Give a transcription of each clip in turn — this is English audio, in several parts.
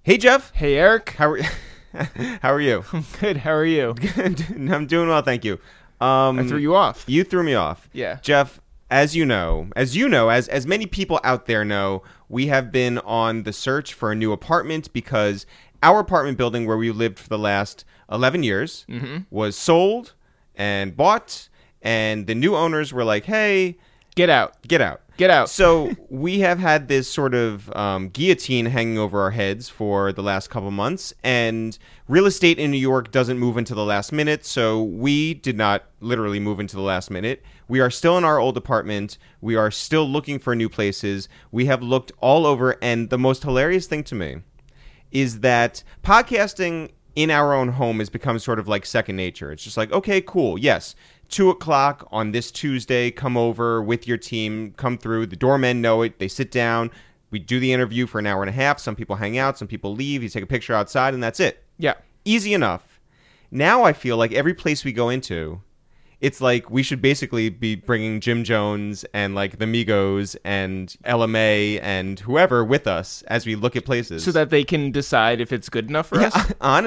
Hey, Jeff. Hey, Eric. How are you? Good. How are you? Good. I'm doing well, thank you. I threw you off. You threw me off. Yeah. Jeff, as many people out there know, we have been on the search for a new apartment because our apartment building where we lived for the last 11 years was sold and bought, and the new owners were like, hey, Get out. get out. Get out. So we have had this sort of guillotine hanging over our heads for the last couple months, and real estate in New York doesn't move until the last minute, so we did not literally move into the last minute. We are still in our old apartment. We are still looking for new places. We have looked all over, and the most hilarious thing to me is that podcasting in our own home has become sort of like second nature. It's just like, okay, cool, yes, 2:00 on this Tuesday, come over with your team, come through. The doormen know it. They sit down. We do the interview for an hour and a half. Some people hang out. Some people leave. You take a picture outside, and that's it. Yeah. Easy enough. Now I feel like every place we go into, it's like we should basically be bringing Jim Jones and like the Migos and LMA and whoever with us as we look at places. So that they can decide if it's good enough for us?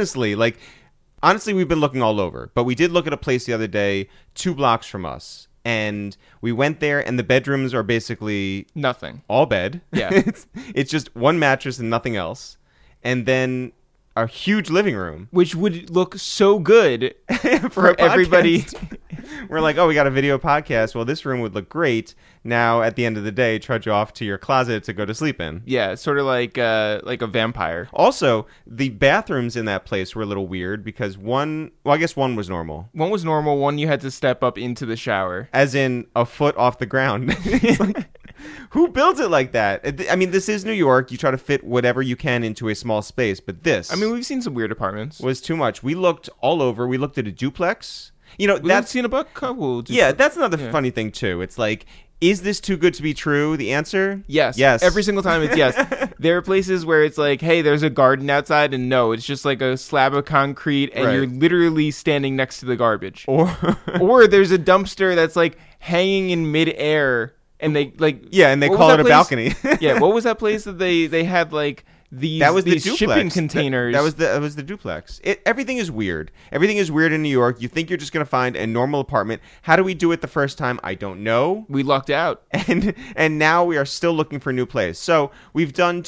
Honestly, we've been looking all over, but we did look at a place the other day 2 blocks from us, and we went there, and the bedrooms are basically Nothing. all bed. Yeah. it's just one mattress and nothing else, and then a huge living room Which would look so good for a everybody. podcast. We're like, oh, we got a video podcast. Well, this room would look great. Now, at the end of the day, trudge off to your closet to go to sleep in. Yeah, it's sort of like a vampire. Also, the bathrooms in that place were a little weird because I guess one was normal. One was normal, one you had to step up into the shower. As in a foot off the ground. It's like, who builds it like that? I mean, this is New York. You try to fit whatever you can into a small space, but this We've seen some weird apartments. was too much. We looked all over. We looked at a duplex. You know, We've seen a couple. yeah, that's another funny thing too. It's like, is this too good to be true? The answer? Yes. Yes. Every single time it's yes. There are places where it's like, hey, there's a garden outside, and no, it's just like a slab of concrete, and Right. you're literally standing next to the garbage. Or There's a dumpster that's like hanging in midair, and they like yeah, and they what call was it a that balcony. place? Yeah, what was that place that they had like these That was the these duplex. shipping containers? That was the duplex. Everything is weird. Everything is weird in New York. You think you're just going to find a normal apartment. How do we do it the first time? I don't know. We lucked out. And now we are still looking for a new place. So we've done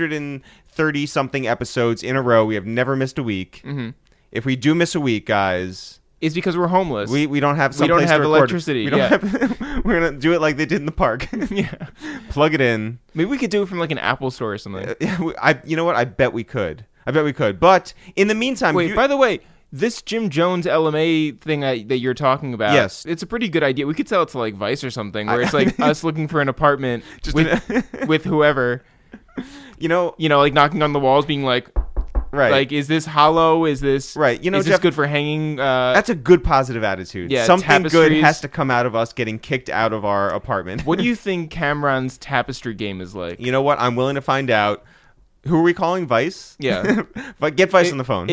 230 something episodes in a row. We have never missed a week. Mm-hmm. If we do miss a week, guys, It's because we're homeless. we don't have We don't someplace have to record. electricity, We don't yeah. have. We're gonna do it like they did in the park. Yeah. Plug it in. Maybe we could do it from like an Apple store or something. You know what? I bet we could. But in the meantime, Wait, by the way, this Jim Jones LMA thing that you're talking about, Yes. it's a pretty good idea. We could sell it to like Vice or something, where it's like us looking for an apartment Just with whoever, you know, like knocking on the walls, being like, right? like, is this hollow? Is this Right. You know, is this Jeff, good for hanging? that's a good positive attitude. Yeah, Something good tapestries. has to come out of us getting kicked out of our apartment. What do you think Cameron's tapestry game is like? You know what? I'm willing to find out. Who are we calling? Vice? Yeah. But get Vice on the phone.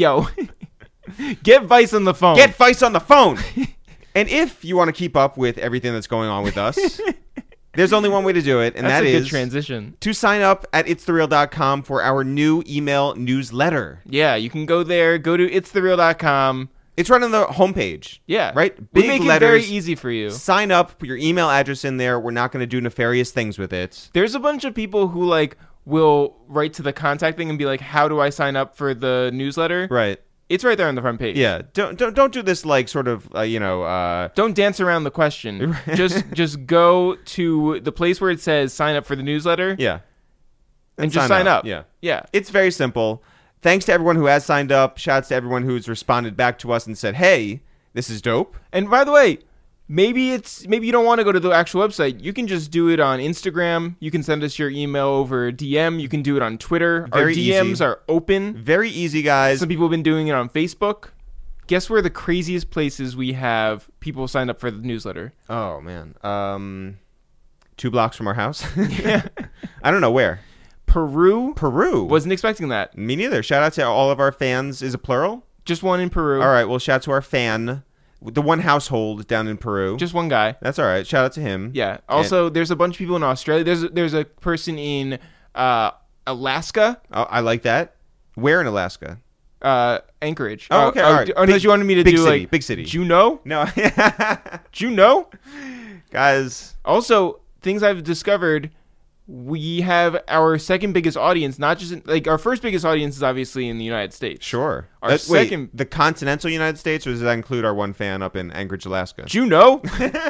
Get Vice on the phone. Get Vice on the phone. And if you want to keep up with everything that's going on with us, there's only one way to do it, and That's that a is good transition. to sign up at itsthereal.com for our new email newsletter. Yeah, you can go there. Go to itsthereal.com. It's right on the homepage. Yeah. Right? We Big make letters. it very easy for you. Sign up, put your email address in there. We're not going to do nefarious things with it. There's a bunch of people who like will write to the contact thing and be like, "How do I sign up for the newsletter?" Right. It's right there on the front page. Yeah. Don't do this like sort of Don't dance around the question. just go to the place where it says sign up for the newsletter. yeah. And just sign up. Yeah. Yeah. It's very simple. Thanks to everyone who has signed up. Shouts to everyone who's responded back to us and said, "Hey, this is dope." And by the way, maybe you don't want to go to the actual website. You can just do it on Instagram. You can send us your email over DM. You can do it on Twitter. Our Very DMs easy. are open. Very easy, guys. Some people have been doing it on Facebook. Guess where the craziest places we have people sign up for the newsletter? Oh man. 2 blocks from our house. Yeah. I don't know where. Peru. Peru. Wasn't expecting that. Me neither. Shout out to all of our fans. Is it plural? Just one in Peru. All right. Well, shout out to our fan, the one household down in Peru. Just one guy. That's all right. Shout out to him. Yeah. Also, there's a bunch of people in Australia. There's a person in Alaska. Oh, I like that. Where in Alaska? Anchorage. Oh, okay. All right. Unless you wanted me to big do city, like big city. Juneau. No. Juneau. Guys. Also, things I've discovered. We have our second biggest audience, not just like our first biggest audience is obviously in the United States. Sure. Our second, the continental United States, or does that include our one fan up in Anchorage, Alaska? Juneau.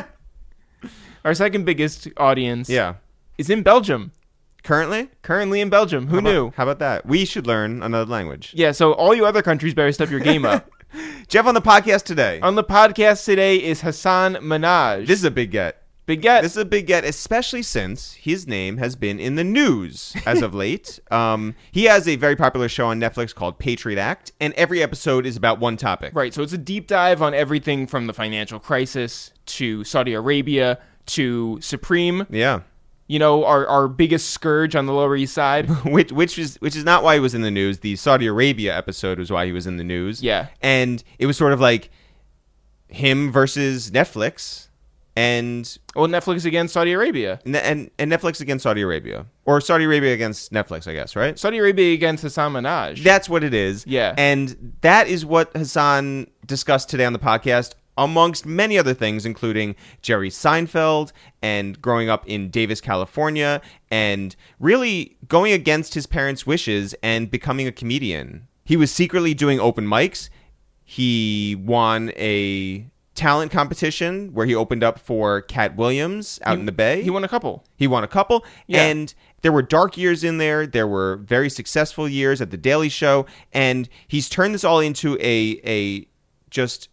Our second biggest audience, is in Belgium. Currently in Belgium. Who knew? How about that? We should learn another language. Yeah. So all you other countries better step your game up. Jeff, on the podcast today. On the podcast today is Hasan Minhaj. This is a big get. Big get. This is a big get, especially since his name has been in the news as of late. He has a very popular show on Netflix called Patriot Act, and every episode is about one topic. Right, so it's a deep dive on everything from the financial crisis to Saudi Arabia to Supreme. Yeah. You know, our biggest scourge on the Lower East Side. which is not why he was in the news. The Saudi Arabia episode was why he was in the news. Yeah. And it was sort of like him versus Netflix. And Netflix against Saudi Arabia. And Netflix against Saudi Arabia. Or Saudi Arabia against Netflix, I guess, right? Saudi Arabia against Hasan Minhaj. That's what it is. Yeah. And that is what Hasan discussed today on the podcast, amongst many other things, including Jerry Seinfeld and growing up in Davis, California, and really going against his parents' wishes and becoming a comedian. He was secretly doing open mics. He won a talent competition where he opened up for Cat Williams out in the Bay. He won a couple. Yeah. And there were dark years in there. There were very successful years at The Daily Show. And he's turned this all into a just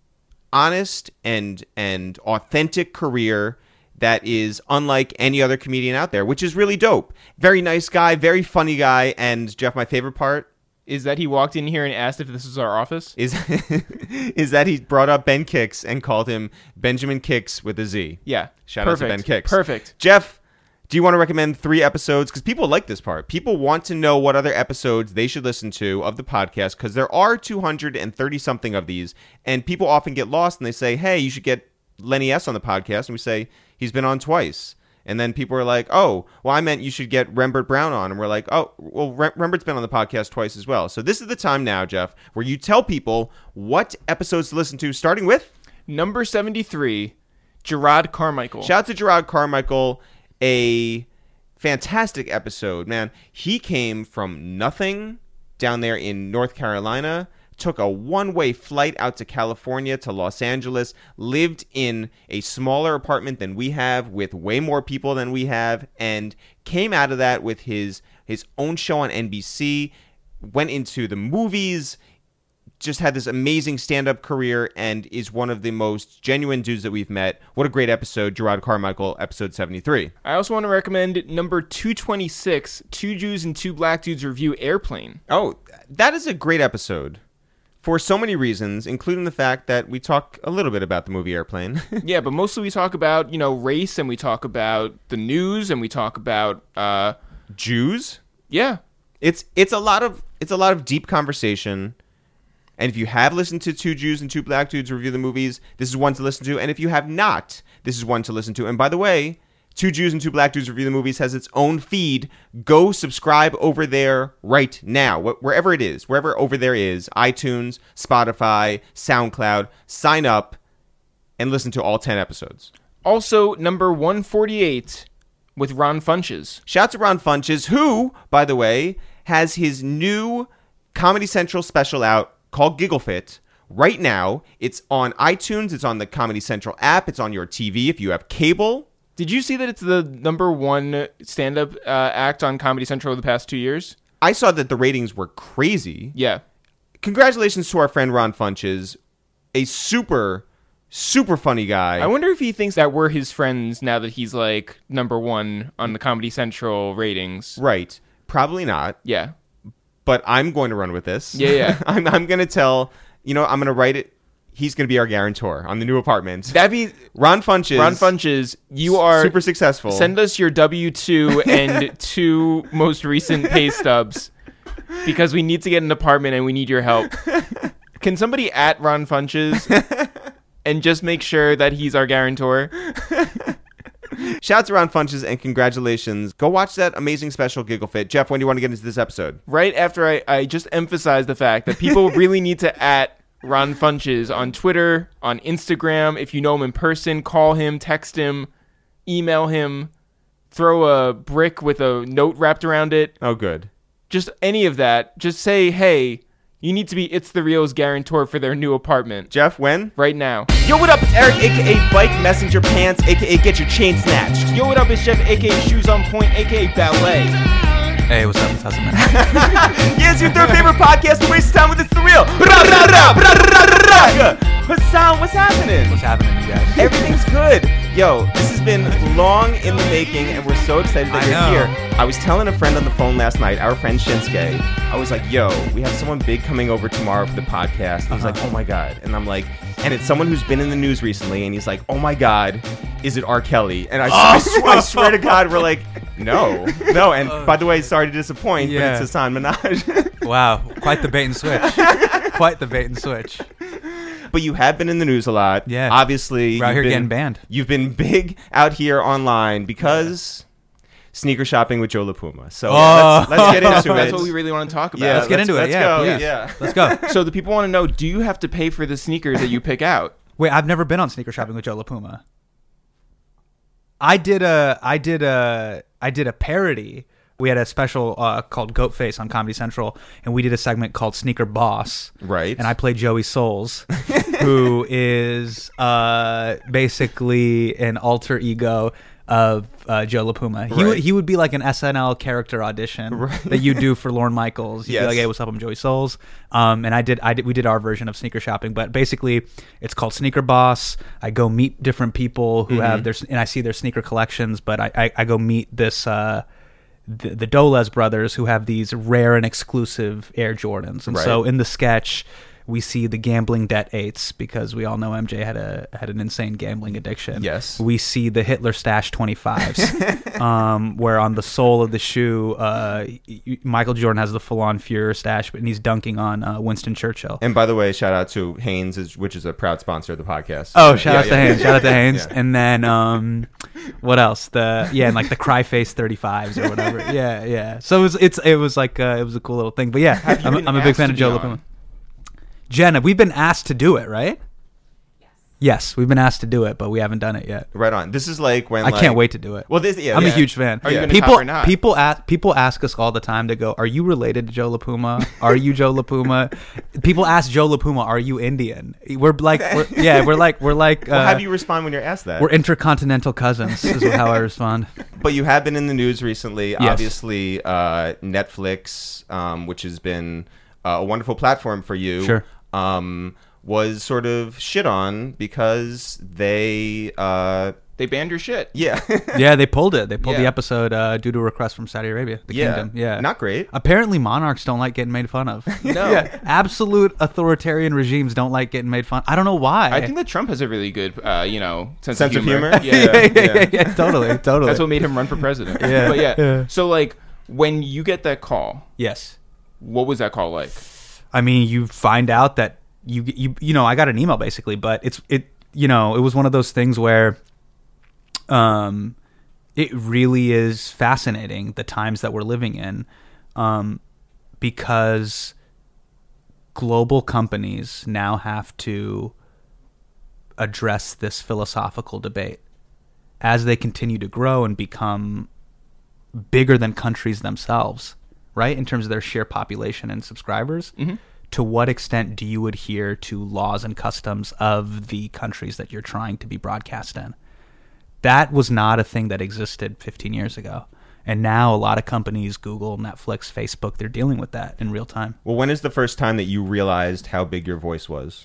honest and authentic career that is unlike any other comedian out there, which is really dope. Very nice guy, very funny guy. And Jeff, my favorite part is that he walked in here and asked if this was our office. Is that he brought up Ben Kicks and called him Benjamin Kicks with a Z. Yeah. Shout out to Ben Kicks. Perfect. Jeff, do you want to recommend 3 episodes? Because people like this part. People want to know what other episodes they should listen to of the podcast, because there are 230-something of these, and people often get lost and they say, hey, you should get Lenny S. on the podcast. And we say, he's been on twice. And then people are like, oh, well, I meant you should get Rembert Brown on. And we're like, oh, well, Rembert's been on the podcast twice as well. So this is the time now, Jeff, where you tell people what episodes to listen to, starting with number 73, Gerard Carmichael. Shout out to Gerard Carmichael, a fantastic episode, man. He came from nothing down there in North Carolina, took a one-way flight out to California to Los Angeles, lived in a smaller apartment than we have with way more people than we have, and came out of that with his own show on NBC, went into the movies, just had this amazing stand-up career, and is one of the most genuine dudes that we've met. What a great episode, Gerard Carmichael, episode 73. I also want to recommend number 226, Two Jews and Two Black Dudes Review Airplane. Oh, that is a great episode. For so many reasons, including the fact that we talk a little bit about the movie Airplane. Yeah, but mostly we talk about, race, and we talk about the news, and we talk about Jews. Yeah. It's a lot of deep conversation. And if you have listened to Two Jews and Two Black Dudes review the movies, this is one to listen to. And if you have not, this is one to listen to. And by the way, Two Jews and Two Black Dudes review the movies has its own feed. Go subscribe over there right now, wherever it is, wherever over there is, iTunes, Spotify, SoundCloud. Sign up and listen to all 10 episodes. Also, number 148 with Ron Funches. Shout out to Ron Funches, who, by the way, has his new Comedy Central special out called Giggle Fit. Right now, it's on iTunes, it's on the Comedy Central app, it's on your TV if you have cable. Did you see that it's the number 1 stand-up act on Comedy Central over the past 2 years? I saw that the ratings were crazy. Yeah. Congratulations to our friend Ron Funches, a super, super funny guy. I wonder if he thinks that we're his friends now that he's like number 1 on the Comedy Central ratings. Right. Probably not. Yeah. But I'm going to run with this. Yeah. I'm going to tell, I'm going to write it. He's going to be our guarantor on the new apartment. That'd be Ron Funches. You are super successful. Send us your W-2 and 2 most recent pay stubs because we need to get an apartment and we need your help. Can somebody at Ron Funches and just make sure that he's our guarantor? Shouts to Ron Funches and congratulations. Go watch that amazing special, Giggle Fit. Jeff, when do you want to get into this episode? Right after I just emphasized the fact that people really need to Ron Funches on Twitter, on Instagram. If you know him in person, call him, text him, email him, throw a brick with a note wrapped around it. Oh, good. Just any of that. Just say, hey, you need to be It's the Real's guarantor for their new apartment. Jeff, when? Right now. Yo, what up? It's Eric, a.k.a. Bike Messenger Pants, a.k.a. Get Your Chain Snatched. Yo, what up? It's Jeff, a.k.a. Shoes on Point, a.k.a. Ballet. Hey, what's up? How's it going? Yeah, it's your third favorite podcast to waste time with It's the Real. Hassan, what's happening? What's happening, you guys? Everything's good. Yo, this has been long in the making, and we're so excited that you're here. I was telling a friend on the phone last night, our friend Shinsuke, I was like, yo, we have someone big coming over tomorrow for the podcast. And he's like, oh my God. And I'm like, and it's someone who's been in the news recently. And he's like, oh my God, is it R. Kelly? And I swear to God, we're like, no. And by the way, sorry to disappoint, but it's Hassan Minhaj. Wow, quite the bait and switch. Quite the bait and switch. But you have been in the news a lot. Yeah. Obviously. We're out here getting banned. You've been big out here online because sneaker shopping with Joe LaPuma. So let's get into it. That's what we really want to talk about. Yeah, let's get into it. Yeah, go. please. Yeah. Let's go. So the people want to know, do you have to pay for the sneakers that you pick out? Wait, I've never been on sneaker shopping with Joe LaPuma. I did a parody. We had a special called Goat Face on Comedy Central, and we did a segment called Sneaker Boss. Right. And I played Joey Souls, who is basically an alter ego of Joe LaPuma. He would be like an SNL character audition that you do for Lorne Michaels. You'd be like, hey, what's up? I'm Joey Souls. And we did our version of sneaker shopping, but basically it's called Sneaker Boss. I go meet different people who have and I see their sneaker collections, but I go meet this the Dolez brothers who have these rare and exclusive Air Jordans. And so in the sketch, we see the gambling debt 8s because we all know MJ had an insane gambling addiction. Yes. We see the Hitler stash 25s, where on the sole of the shoe, Michael Jordan has the full-on Führer stash, and he's dunking on Winston Churchill. And by the way, shout out to Hanes, which is a proud sponsor of the podcast. Oh, shout out to Hanes. Shout out to Hanes. Yeah. And then what else? And like the Cry Face 35s or whatever. Yeah. So it was like it was a cool little thing. But yeah, I'm a big fan of Joe LaPuma. Jenna, we've been asked to do it, right? Yes, we've been asked to do it, but we haven't done it yet. Right on. This is like when I can't wait to do it. Well, I'm a huge fan. Are you going to top or not? People ask us all the time to go, are you related to Joe LaPuma? Are you Joe LaPuma? People ask Joe LaPuma, are you Indian? We're like well, how do you respond when you're asked that? We're intercontinental cousins is how I respond. But you have been in the news recently. Yes. Obviously, Netflix, which has been a wonderful platform for you. Sure. Was sort of shit on because they banned your shit. Yeah. Yeah, they pulled it. They pulled the episode due to a request from Saudi Arabia, the kingdom. Yeah. Not great. Apparently monarchs don't like getting made fun of. No. Yeah. Absolute authoritarian regimes don't like getting made fun. I don't know why. I think that Trump has a really good sense of humor. Yeah, totally. That's what made him run for president. Yeah. But so like when you get that call, yes. What was that call like? I mean, you find out that you I got an email basically, but it was one of those things where it really is fascinating the times that we're living in, because global companies now have to address this philosophical debate as they continue to grow and become bigger than countries themselves, right? In terms of their sheer population and subscribers. Mm-hmm. To what extent do you adhere to laws and customs of the countries that you're trying to be broadcast in? That was not a thing that existed 15 years ago. And now a lot of companies, Google, Netflix, Facebook, they're dealing with that in real time. Well, when is the first time that you realized how big your voice was?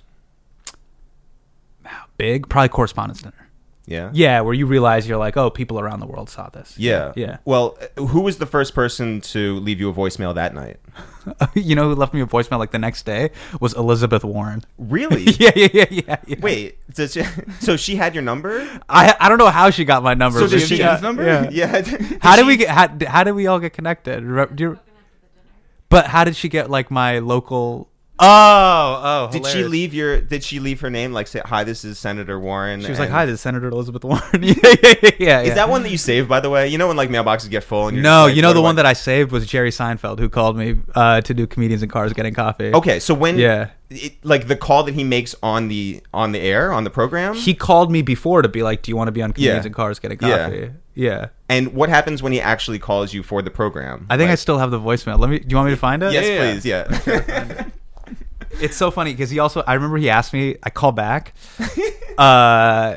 How big? Probably Correspondents' Dinner. Yeah? Yeah, where you realize you're like, oh, people around the world saw this. Yeah. Yeah. Well, who was the first person to leave you a voicemail that night? You know who left me a voicemail like the next day? Was Elizabeth Warren. Really? Yeah. Wait, so she had your number? I don't know how she got my number. So did she have his number? Yeah. How did we all get connected? But how did she get like my local Oh, Did she leave her name? Like say, hi, this is Senator Warren. She was like, and- hi, this is Senator Elizabeth Warren. yeah. Is that one that you saved, by the way? You know when like mailboxes get full and you're No, just like, you know what the do one I- that I saved was Jerry Seinfeld, who called me to do Comedians in Cars Getting Coffee. Okay, so when Yeah. like the call that he makes on the air on the program, He called me before to be like, do you want to be on Comedians Yeah. in Cars Getting Yeah. Coffee? Yeah. and what happens when he actually calls you for the program? I think I Like- still have the voicemail. Do you want me to find it? Yes, please. Yeah. It's so funny because I remember he asked me, I called back, and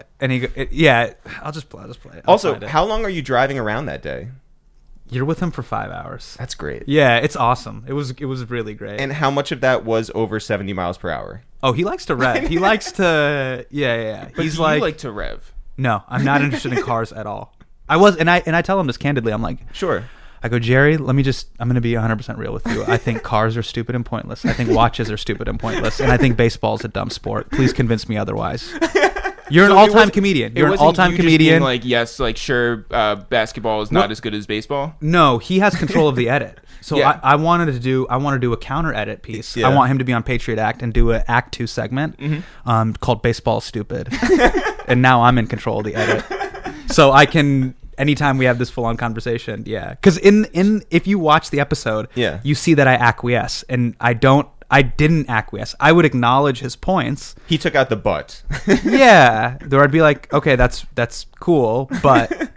I'll just play it. I'll Also, find it. how long are you driving around that day? You're with him for 5 hours. That's great. Yeah, it's awesome. It was really great. And how much of that was over 70 miles per hour? Oh, he likes to rev. He likes to, yeah. But He's do like, you like to rev? no, I'm not interested in cars at all. And I tell him this candidly. I'm like, Sure. I go, Jerry, I'm going to be 100% real with you. I think cars are stupid and pointless. I think watches are stupid and pointless. And I think baseball's a dumb sport. Please convince me otherwise. You're an So it all-time wasn't- comedian. It You're an wasn't all-time you just being comedian. like, yes, like sure, basketball is not as good as baseball. No, he has control of the edit. So Yeah. I want to do a counter edit piece. Yeah. I want him to be on Patriot Act and do an Act 2 segment called Baseball Stupid. And now I'm in control of the edit. So I can, anytime we have this full-on conversation, yeah. Because if you watch the episode, Yeah. you see that I acquiesce, and I didn't acquiesce. I would acknowledge his points. He took out the butt. Yeah. There I'd be like, okay, that's cool, but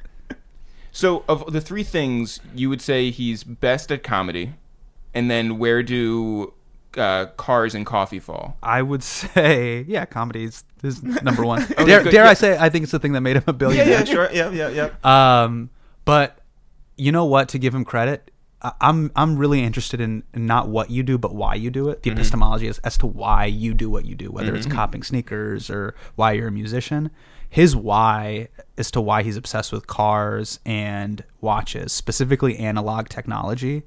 So, of the three things, you would say he's best at comedy, and then where do cars and coffee fall? I would say, yeah, comedy is number one. Okay, dare good. dare Yeah. I say, I think it's the thing that made him a billionaire. Sure. Yeah. But you know what? To give him credit, I'm really interested in not what you do, but why you do it. The epistemology is as to why you do what you do, whether it's copping sneakers or why you're a musician. His why as to why he's obsessed with cars and watches, specifically analog technology.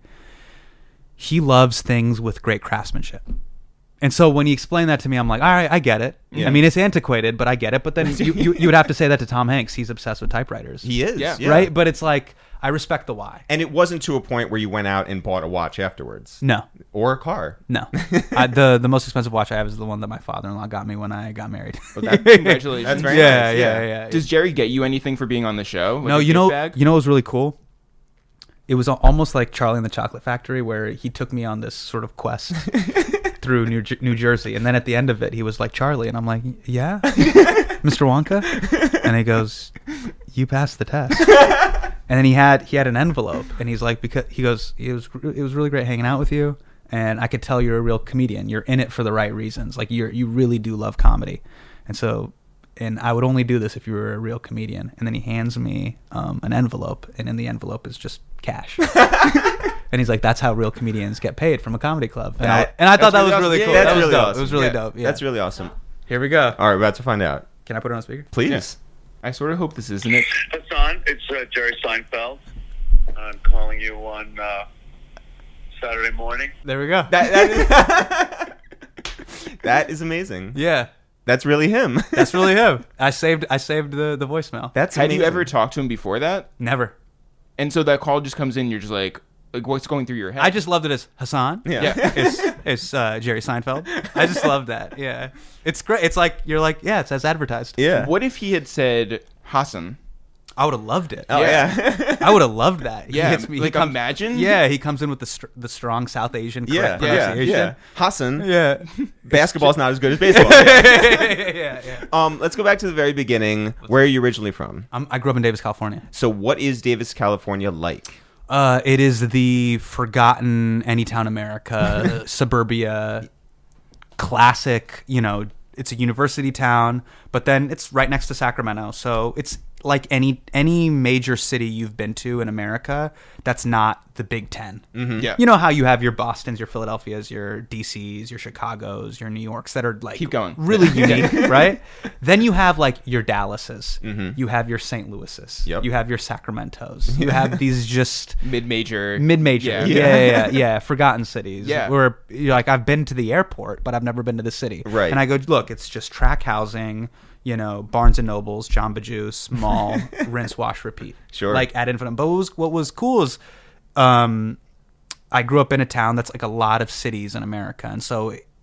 He loves things with great craftsmanship. And so when he explained that to me, I'm like, all right, I get it. Yeah. I mean, it's antiquated, but I get it. But then you would have to say that to Tom Hanks. He's obsessed with typewriters. He is. Yeah. Right? But it's like, I respect the why. And it wasn't to a point where you went out and bought a watch afterwards. No. Or a car. No. The most expensive watch I have is the one that my father-in-law got me when I got married. Congratulations. That's very yeah, nice. yeah. Does Jerry get you anything for being on the show? Like No, a you gift know, bag? what was really cool? It was almost like Charlie and the Chocolate Factory, where he took me on this sort of quest through New Jersey, and then at the end of it, he was like, "Charlie," and I'm like, "Yeah, Mr. Wonka," and he goes, "You passed the test." And then he had an envelope, and he's like, because he goes, it was really great hanging out with you, and I could tell you're a real comedian. You're in it for the right reasons. Like you really do love comedy, and so. And I would only do this if you were a real comedian. And then he hands me an envelope, and in the envelope is just cash. And he's like, "That's how real comedians get paid from a comedy club." And I thought that was really cool. That's That was really dope. awesome. It was really Yeah, dope. Yeah. That's really awesome. Here we go. All right, we're about to find out. Can I put it on speaker? Please. I sort of hope this isn't it. Hassan, it's Jerry Seinfeld. I'm calling you on Saturday morning. There we go. That is amazing. Yeah, That's really him. that's really him. I saved the voicemail. That's Had you amazing. ever talked to him before that? Never. And so that call just comes in, you're just like what's going through your head? I just loved it as Hassan. Yeah. It's Jerry Seinfeld. I just love that. Yeah, it's great. It's like you're like, yeah, it's as advertised. Yeah. What if he had said Hassan? I would have loved it. Oh yeah. I would have loved that. He Yeah, hits me. like, imagine? Yeah, he comes in with the strong South Asian Yeah. correct Yeah. pronunciation. Yeah. Hassan. Yeah. Basketball's not as good as baseball. yeah. Let's go back to the very beginning. Where are you originally from? I grew up in Davis, California. So, what is Davis, California like? It is the forgotten Anytown America, suburbia, classic, it's a university town, but then it's right next to Sacramento. So it's like any major city you've been to in America that's not the Big Ten. Yeah. You know how you have your Bostons, your Philadelphias, your DCs, your Chicagos, your New Yorks that are like Keep going. really unique, right? Then you have like your Dallases, you have your St. Louises, Yep. you have your Sacramentos, you have these just Mid-major. mid-major, Yeah. yeah, forgotten cities. Yeah. Where you're like, I've been to the airport, but I've never been to the city. Right. And I go, look, it's just track housing. Barnes and Nobles, Jamba Juice, mall, rinse, wash, repeat. Sure. Like ad infinitum. But what was cool is I grew up in a town that's like a lot of cities in America. And so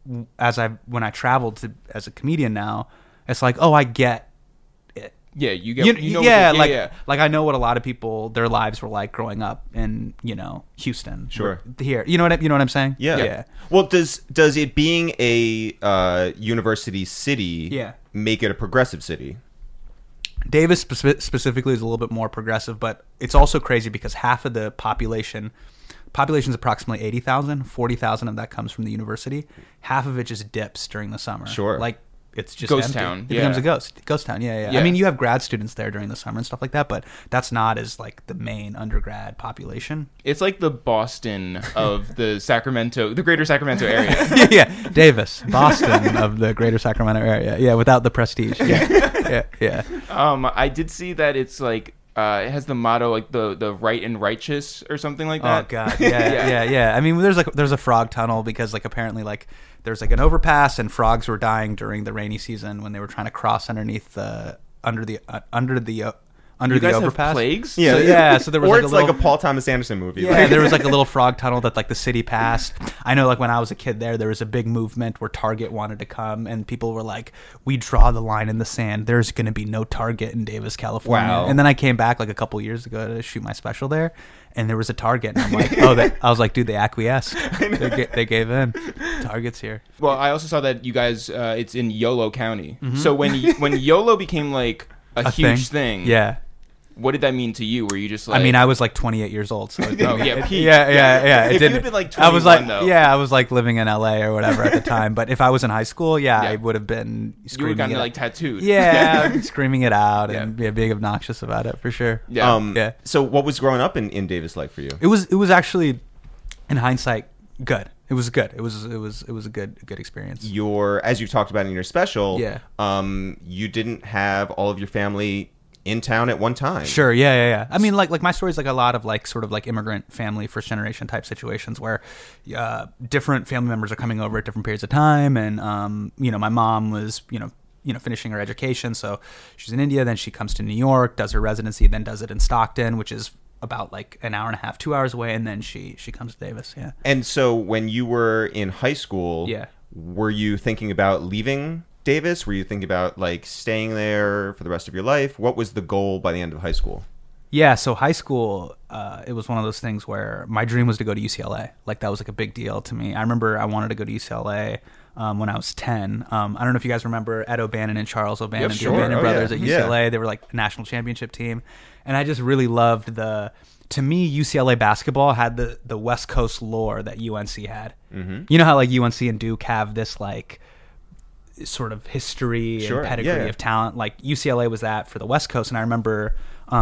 when I traveled as a comedian now, it's like, oh, I get it. Yeah, you get. You know yeah, what the- like I know what a lot of people their lives were like growing up in Houston. Sure. Here, you know what I'm saying? Yeah. Well, does it being a university city make it a progressive city? Davis specifically is a little bit more progressive, but it's also crazy because half of the population is approximately 80,000. 40,000 of that comes from the university. Half of it just dips during the summer. Sure. Like it's just Ghost empty. town. It becomes a ghost town. Yeah. Yeah. I mean, you have grad students there during the summer and stuff like that, but that's not as like the main undergrad population. It's like the Boston of the greater Sacramento area. Yeah, Davis, Boston of the greater Sacramento area. Yeah, without the prestige. Yeah. I did see that it's like it has the motto like the right and righteous or something like that. Oh god, yeah. I mean, there's a frog tunnel because like apparently like there's like an overpass and frogs were dying during the rainy season when they were trying to cross underneath under the You guys overpass. have plagues? Yeah. So there was or like it's a little, like a Paul Thomas Anderson movie. Yeah, there was like a little frog tunnel that like the city passed. I know like when I was a kid there was a big movement where Target wanted to come and people were like, we draw the line in the sand. There's going to be no Target in Davis, California. Wow. And then I came back like a couple years ago to shoot my special there and there was a Target. And I'm like, I was like, dude, they acquiesced. They gave in. Target's here. Well, I also saw that you guys, it's in Yolo County. Mm-hmm. So when Yolo became like a huge thing, Yeah. what did that mean to you? Were you just like... I mean, I was like 28 years old, so Oh, yeah, peak. yeah. It If didn't. you'd been like I was like, 21 though. yeah, I was like living in LA or whatever at the time. But if I was in high school, Yeah. I would have been you would screaming have gotten it. like tattooed. Yeah, screaming it out and being obnoxious about it for sure. Yeah. Yeah. So what was growing up in Davis like for you? It was actually, in hindsight, good. It was good. It was a good experience. As you've talked about in your special, Yeah. You didn't have all of your family in town at one time. Sure, yeah. I mean, like my story is like a lot of like sort of like immigrant family, first generation type situations where different family members are coming over at different periods of time, and my mom was finishing her education, so she's in India, then she comes to New York, does her residency, then does it in Stockton, which is about like an hour and a half, 2 hours away, and then she comes to Davis. Yeah. And so when you were in high school, were you thinking about leaving Davis? Were you thinking about like staying there for the rest of your life? What was the goal by the end of high school? Yeah, so high school, it was one of those things where my dream was to go to UCLA. Like that was like a big deal to me. I remember I wanted to go to UCLA when I was 10. I don't know if you guys remember Ed O'Bannon and Charles O'Bannon, the O'Bannon brothers at UCLA. They were like a national championship team. And I just really loved to me, UCLA basketball had the West Coast lore that UNC had. Mm-hmm. You know how like UNC and Duke have this like sort of history and pedigree of talent. Like UCLA was that for the West Coast. And I remember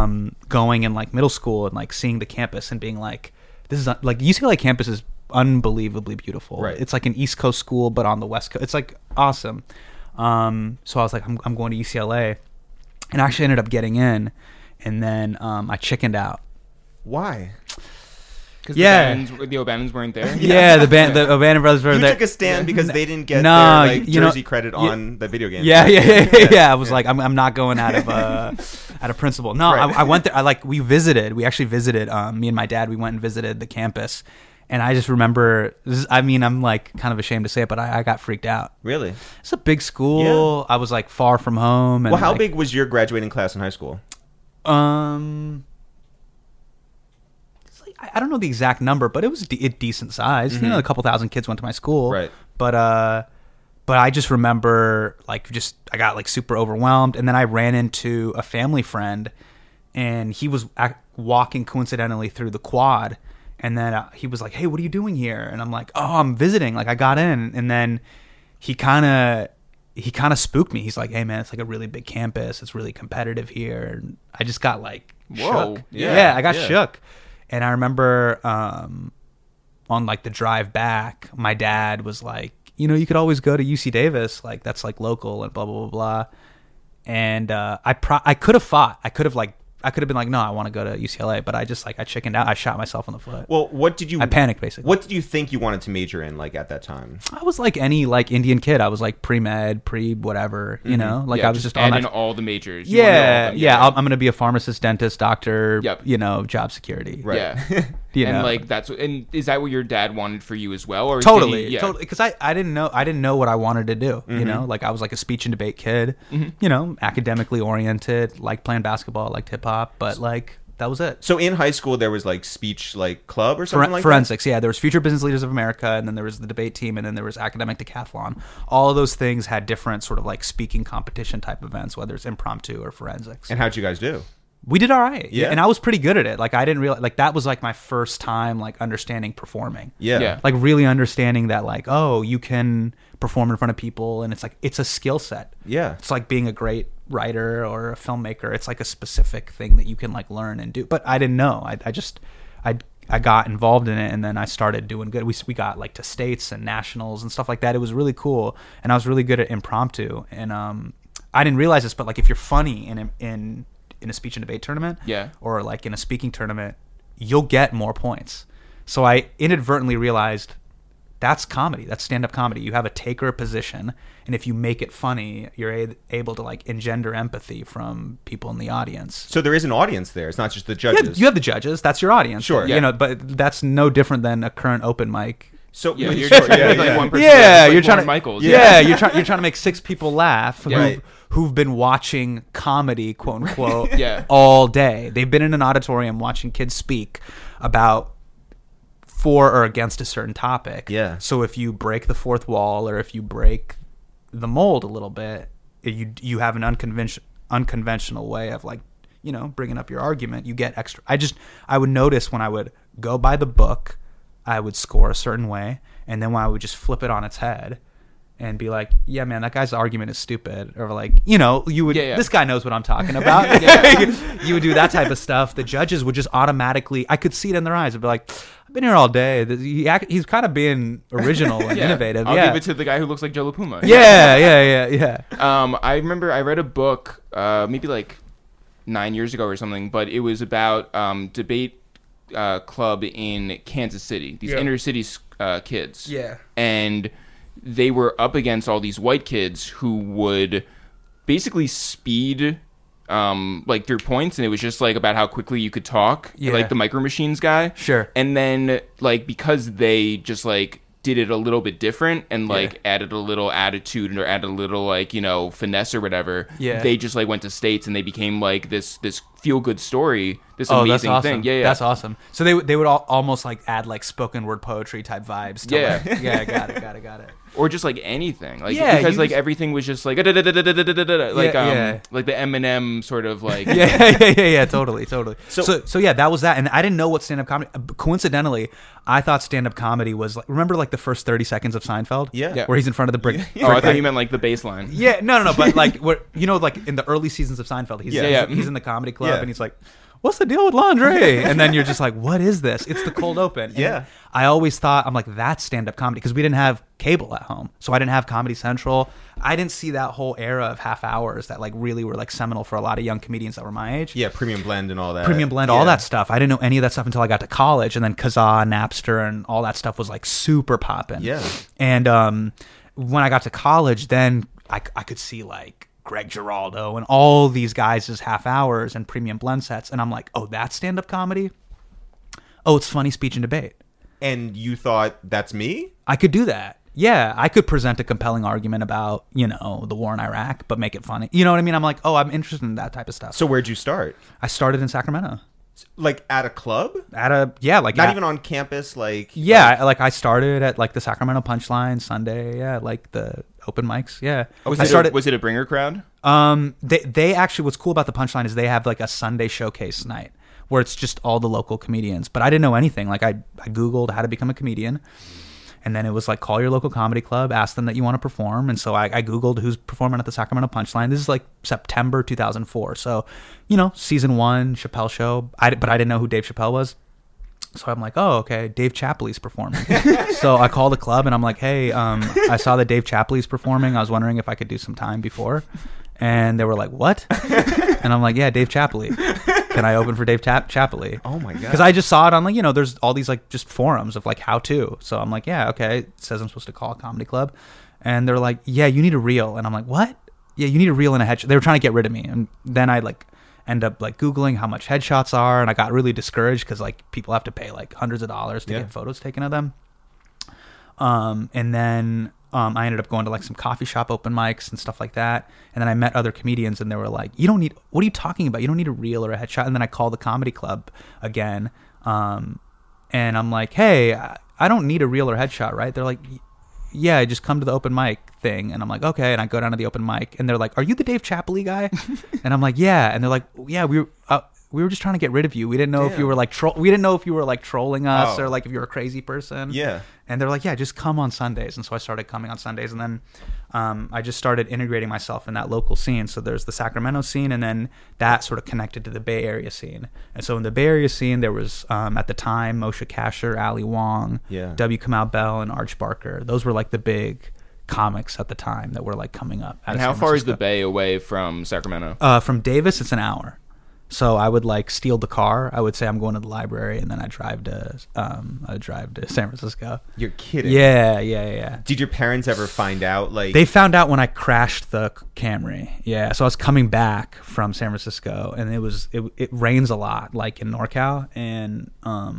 going in like middle school and like seeing the campus and being like, this is like UCLA campus is unbelievably beautiful. Right. It's like an East Coast school, but on the West Coast. It's like awesome. So I was like, I'm going to UCLA, and I actually ended up getting in, and then I chickened out. Why? Because Yeah. the O'Bannons weren't there. Yeah, the O'Bannon brothers were You there. took a stand because they didn't get No, their like you know- jersey credit on the video game. Yeah. I was like, I'm not going out of principle. No, Right. I went there. We actually visited. Me and my dad. We went and visited the campus, and I just remember. I'm like kind of ashamed to say it, but I got freaked out. Really? It's a big school. I was like far from home. And Well, how like, big was your graduating class in high school? It's like, I don't know the exact number, but it was a decent size. Mm-hmm. You know, a couple thousand kids went to my school. Right. But I just remember like I got like super overwhelmed, and then I ran into a family friend, and he was walking coincidentally through the quad, and then he was like, "Hey, what are you doing here?" And I'm like, "Oh, I'm visiting. Like I got in," and then he kind of spooked me. He's like, "Hey, man, it's like a really big campus. It's really competitive here." And I just got like Whoa. shook. Yeah. I got Yeah. shook. And I remember on like the drive back, my dad was like, you could always go to UC Davis, like that's like local and blah blah blah blah. And I could have fought. I could have like I could have been like, no, I want to go to UCLA, but I just like I chickened out. I shot myself in the foot. Well, I panicked basically. What did you think you wanted to major in, like at that time? I was like any like Indian kid. I was like pre-med, pre-whatever, you know? Like I was just add on in that. all the majors. You wanted all of them, I'm going to be a pharmacist, dentist, doctor, Yep. you know, job security. Right. Yeah. You and know? like and is that what your dad wanted for you as well? Or Totally. did he, Totally. Because I didn't know what I wanted to do, you know? Like I was like a speech and debate kid, you know, academically oriented, liked playing basketball, liked hip hop, but like that was it. So in high school, there was like speech like club or something like Forensics, yeah. There was Future Business Leaders of America, and then there was the debate team, and then there was Academic Decathlon. All of those things had different sort of like speaking competition type events, whether it's impromptu or forensics. that. And how'd you guys do? We did all right. Yeah. And I was pretty good at it. Like I didn't realize, like that was like my first time like understanding performing. Yeah. Yeah. Like really understanding that like, oh, you can perform in front of people, and it's like it's a skill set. Yeah. It's like being a great writer or a filmmaker. It's like a specific thing that you can like learn and do. But I didn't know. I got involved in it, and then I started doing good. We got like to states and nationals and stuff like that. It was really cool, and I was really good at impromptu. And I didn't realize this, but like if you're funny in a speech and debate tournament, Yeah. or like in a speaking tournament, you'll get more points. So I inadvertently realized that's comedy. That's stand-up comedy. You have a taker position, and if you make it funny, you're able to like engender empathy from people in the audience. So there is an audience there. It's not just the judges. You have the judges. That's your audience. Sure. You Yeah. know, but that's no different than a current open mic. So Yeah, you're sure, just trying to make like one person. Yeah, like you're trying Lorne to. Michaels. Yeah, you're trying to make 6 people laugh Right. who've been watching comedy, quote unquote, Yeah. all day. They've been in an auditorium watching kids speak about for or against a certain topic. Yeah. So if you break the fourth wall, or if you break the mold a little bit, you have an unconventional way of like, you know, bringing up your argument. You get extra. I would notice when I would go by the book, I would score a certain way, and then when I would just flip it on its head and be like, yeah, man, that guy's argument is stupid, or like, you know, you would, this guy knows what I'm talking about. You would do that type of stuff. The judges would just automatically, I could see it in their eyes. I'd be like, I've been here all day. He's kind of being original and innovative. I'll give it to the guy who looks like Joe LaPuma. Yeah. I remember I read a book maybe like 9 years ago or something, but it was about debate club in Kansas City, these inner city kids. Yeah. And they were up against all these white kids who would basically speed like their points, and it was just like about how quickly you could talk, like the Micro Machines guy. Sure. And then like because they just like did it a little bit different and like added a little attitude or added a little like, you know, finesse or whatever, they just like went to states and they became like this feel good story, this amazing that's awesome. thing. That's awesome. So they would almost like add like spoken word poetry type vibes to like, got it. Or just like anything, like you because like just- everything was just like like like the Eminem sort of like yeah, totally. So yeah, that was that, and I didn't know what stand up comedy. Coincidentally, I thought stand up comedy was like, remember like the first 30 seconds of Seinfeld, Yeah. where he's in front of the brick. Oh, I thought you meant like the baseline. Yeah, no, but like where, you know, like in the early seasons of Seinfeld, he's in the comedy club, Yeah. and he's like, what's the deal with laundry? And then you're just like, what is this? It's the cold open. And Yeah. I always thought, I'm like, that's stand-up comedy, because we didn't have cable at home. So I didn't have Comedy Central. I didn't see that whole era of half hours that like really were like seminal for a lot of young comedians that were my age. Yeah, Premium Blend and all that. Premium Blend, all that stuff. I didn't know any of that stuff until I got to college, and then Kazaa, Napster, and all that stuff was like super popping. Yeah. And when I got to college, then I could see like Greg Giraldo and all these guys as half hours and Premium Blend sets, and I'm like, oh, that's stand-up comedy? Oh, it's funny speech and debate. And you thought, that's me? I could do that. Yeah, I could present a compelling argument about, you know, the war in Iraq, but make it funny. You know what I mean? I'm like, oh, I'm interested in that type of stuff. So where'd you start? I started in Sacramento. Like at a club? Not Even on campus, like... Yeah, like I started at like the Sacramento Punchline Sunday, like the open mics, yeah. Was it a bringer crowd? They actually, what's cool about the Punchline is they have like a Sunday showcase night where it's just all the local comedians. But I didn't know anything. Like I Googled how to become a comedian, and then it was like, call your local comedy club, ask them that you want to perform. And so I Googled who's performing at the Sacramento Punchline. This is like September 2004. So, you know, season 1, Chappelle show. But I didn't know who Dave Chappelle was. So I'm like, oh, okay, Dave Chapley's performing. So I call the club and I'm like, hey, I saw that Dave Chapley's performing. I was wondering if I could do some time before. And they were like, what? And I'm like, yeah, Dave Chapley. can I open for Dave Chappelle? Oh my god! Because I just saw it on like, there's all these like just forums of like how to. So I'm like, yeah, okay. It says I'm supposed to call a comedy club, and they're like, yeah, you need a reel, and I'm like, what? Yeah, you need a reel and a headshot. They were trying to get rid of me, and then I like end up like Googling how much headshots are, and I got really discouraged because like people have to pay like hundreds of dollars to get photos taken of them. And then I ended up going to like some coffee shop open mics and stuff like that. And then I met other comedians, and they were like, what are you talking about? You don't need a reel or a headshot. And then I called the comedy club again. And I'm like, hey, I don't need a reel or headshot, right? They're like, yeah, just come to the open mic thing. And I'm like, okay. And I go down to the open mic, and they're like, are you the Dave Chappelle guy? And I'm like, yeah. And they're like, yeah, we were just trying to get rid of you. We didn't know if you were like we didn't know if you were like trolling us or like if you were a crazy person. Yeah. And they're like, yeah, just come on Sundays. And so I started coming on Sundays, and then I just started integrating myself in that local scene. So there's the Sacramento scene, and then that sort of connected to the Bay Area scene. And so in the Bay Area scene, there was at the time Moshe Kasher, Ali Wong, W. Kamau Bell, and Arch Barker. Those were like the big comics at the time that were like coming up. And how far is the Bay away from Sacramento? From Davis, it's an hour. So I would like steal the car. I would say I'm going to the library, and then I drive to San Francisco. You're kidding. Yeah. Did your parents ever find out? Like, they found out when I crashed the Camry. Yeah. So I was coming back from San Francisco, and it rains a lot, like in NorCal, and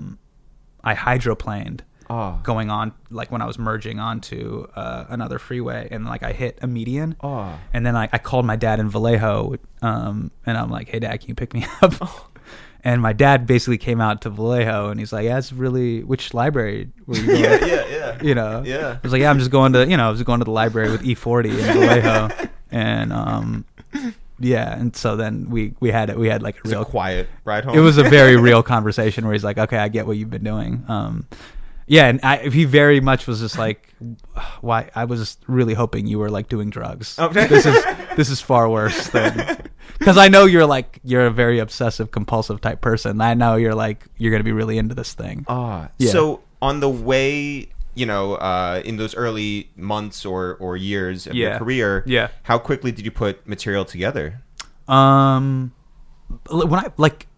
I hydroplaned. Going on like when I was merging onto another freeway, and like I hit a median, and then I called my dad in Vallejo, and I'm like, hey dad, can you pick me up? And my dad basically came out to Vallejo, and he's like, yeah, it's really, which library were you going? Yeah. I was like, yeah, I'm just going to the library with E40 in Vallejo. And and so then we had like a real quiet ride home. It was a very real conversation where he's like, okay, I get what you've been doing. Yeah, and he very much was just like, why? I was really hoping you were like doing drugs. Okay. This is far worse than, because I know you're a very obsessive compulsive type person. I know you're gonna be really into this thing. So on the way, in those early months or years of your career, how quickly did you put material together? When I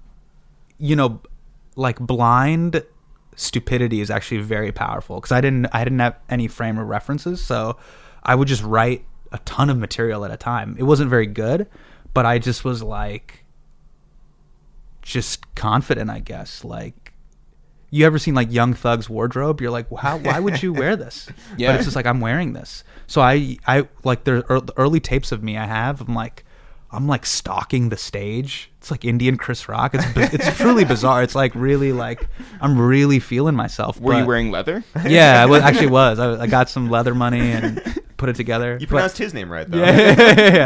blind stupidity is actually very powerful, because I didn't have any frame of references, so I would just write a ton of material at a time. It wasn't very good, but I just was like just confident, I guess. Like, you ever seen like Young Thug's wardrobe? You're like, why would you wear this? But it's just like, I'm wearing this. So I like the early tapes of me I have, I'm like stalking the stage. It's like Indian Chris Rock. It's truly bizarre. It's like really like I'm really feeling myself. Were you wearing leather? Yeah, I was. I got some leather money and put it together. You pronounced his name right though. Yeah.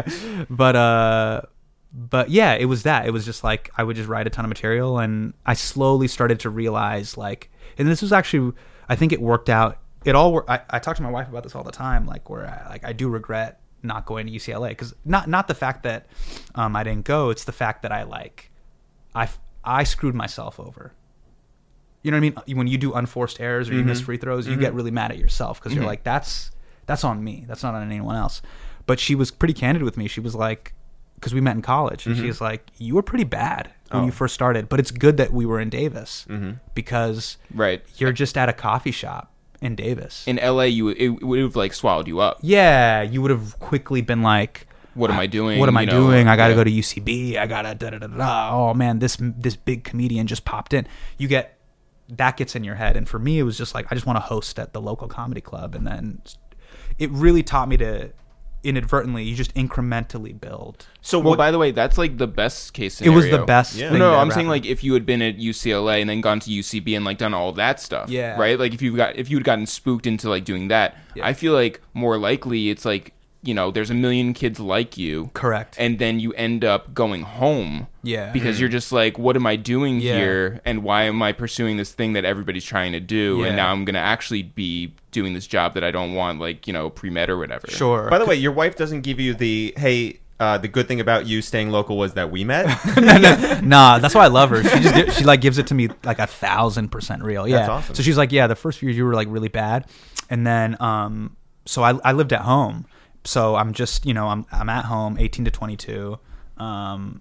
But yeah, it was that. It was just like I would just write a ton of material, and I slowly started to realize like, and this was actually, I think it worked out. I talk to my wife about this all the time, like where I do regret not going to UCLA, because not the fact that I didn't go, it's the fact that I screwed myself over. You know what I mean? When you do unforced errors or you miss free throws, you get really mad at yourself, because you're like, that's on me, that's not on anyone else. But she was pretty candid with me. She was like, because we met in college, and she was like, you were pretty bad when you first started, but it's good that we were in Davis, because you're just at a coffee shop in Davis. In LA, it would have like swallowed you up. Yeah, you would have quickly been like, what am I doing? What am I doing? I got to go to UCB. I got to da-da-da-da. Oh man, this big comedian just popped in. That gets in your head. And for me, it was just like, I just want to host at the local comedy club. And then it really taught me to inadvertently, you just incrementally build. So, by the way, that's like the best case scenario. It was the best thing. No, I'm saying like if you had been at UCLA and then gone to UCB and like done all that stuff, right? Like if you'd gotten spooked into like doing that, I feel like more likely it's like, there's a million kids like you. Correct. And then you end up going home. Yeah. Because you're just like, what am I doing here? And why am I pursuing this thing that everybody's trying to do? And now I'm going to actually be doing this job that I don't want, like, pre-med or whatever. Sure. By the way, your wife doesn't give you the, hey, the good thing about you staying local was that we met? Nah, that's why I love her. She like gives it to me like 1,000% real. Yeah. That's awesome. So she's like, yeah, the first few years you were like really bad. And then, so I lived at home. So I'm just, I'm at home, 18 to 22.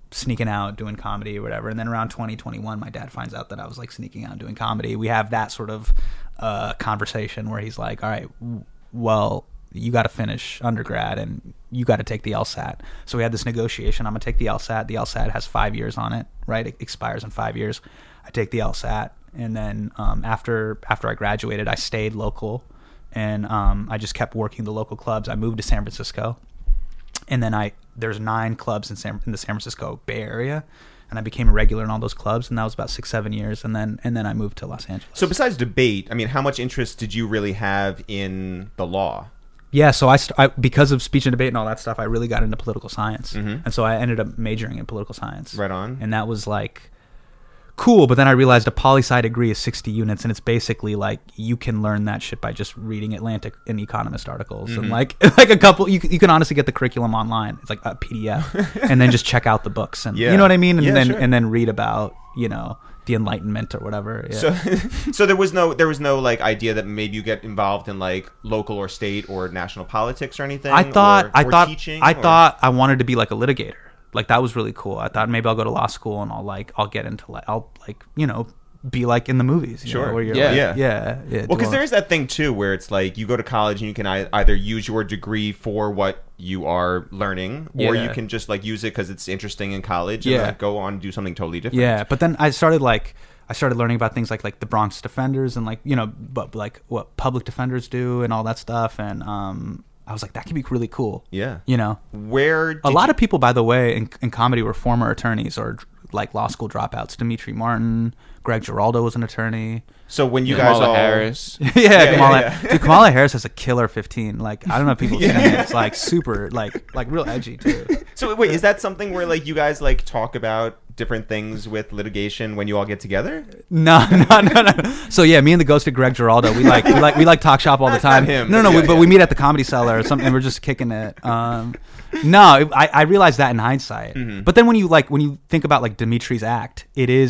sneaking out doing comedy or whatever. And then around 2021, my dad finds out that I was like sneaking out doing comedy. We have that sort of conversation where he's like, all right, well, you got to finish undergrad and you got to take the LSAT. So we had this negotiation. I'm going to take the LSAT. The LSAT has 5 years on it, right? It expires in 5 years. I take the LSAT. And then after I graduated, I stayed local, and I just kept working the local clubs. I moved to San Francisco, and then there's 9 clubs in the San Francisco Bay Area, and I became a regular in all those clubs, and that was about 6-7 years, and then I moved to Los Angeles. So besides debate, I mean, how much interest did you really have in the law? Yeah, so I because of speech and debate and all that stuff, I really got into political science, and so I ended up majoring in political science. Right on. And that was like cool, but then I realized a poli-sci degree is 60 units, and it's basically like you can learn that shit by just reading Atlantic and Economist articles, and like a couple. You can honestly get the curriculum online. It's like a PDF, and then just check out the books, and you know what I mean, and then read about the Enlightenment or whatever. Yeah. So there was no like idea that maybe you get involved in like local or state or national politics or anything. I thought teaching, thought I wanted to be like a litigator. Like that was really cool. I thought maybe I'll go to law school and I'll get into be like in the movies. Sure. Where you're Yeah. Well, because there is that thing too where it's like you go to college and you can either use your degree for what you are learning, or you can just like use it because it's interesting in college and like, go on and do something totally different. Yeah, but then I started learning about things like the Bronx Defenders and but like what public defenders do and all that stuff, and I was like, that could be really cool. Yeah. Where a lot of people, by the way, in comedy were former attorneys or like law school dropouts. Dimitri Martin, Greg Giraldo was an attorney. So when you guys Kamala Harris. Dude, Kamala Harris has a killer 15. Like, I don't know if people seen it. It's like super, like real edgy too. So wait, is that something where like you guys like talk about different things with litigation when you all get together? No. So yeah, me and the ghosted Greg Giraldo, we like talk shop all the time. Not him, but we meet at the Comedy Cellar or something, and we're just kicking it. I realized that in hindsight. Mm-hmm. But then when you think about like Dimitri's act,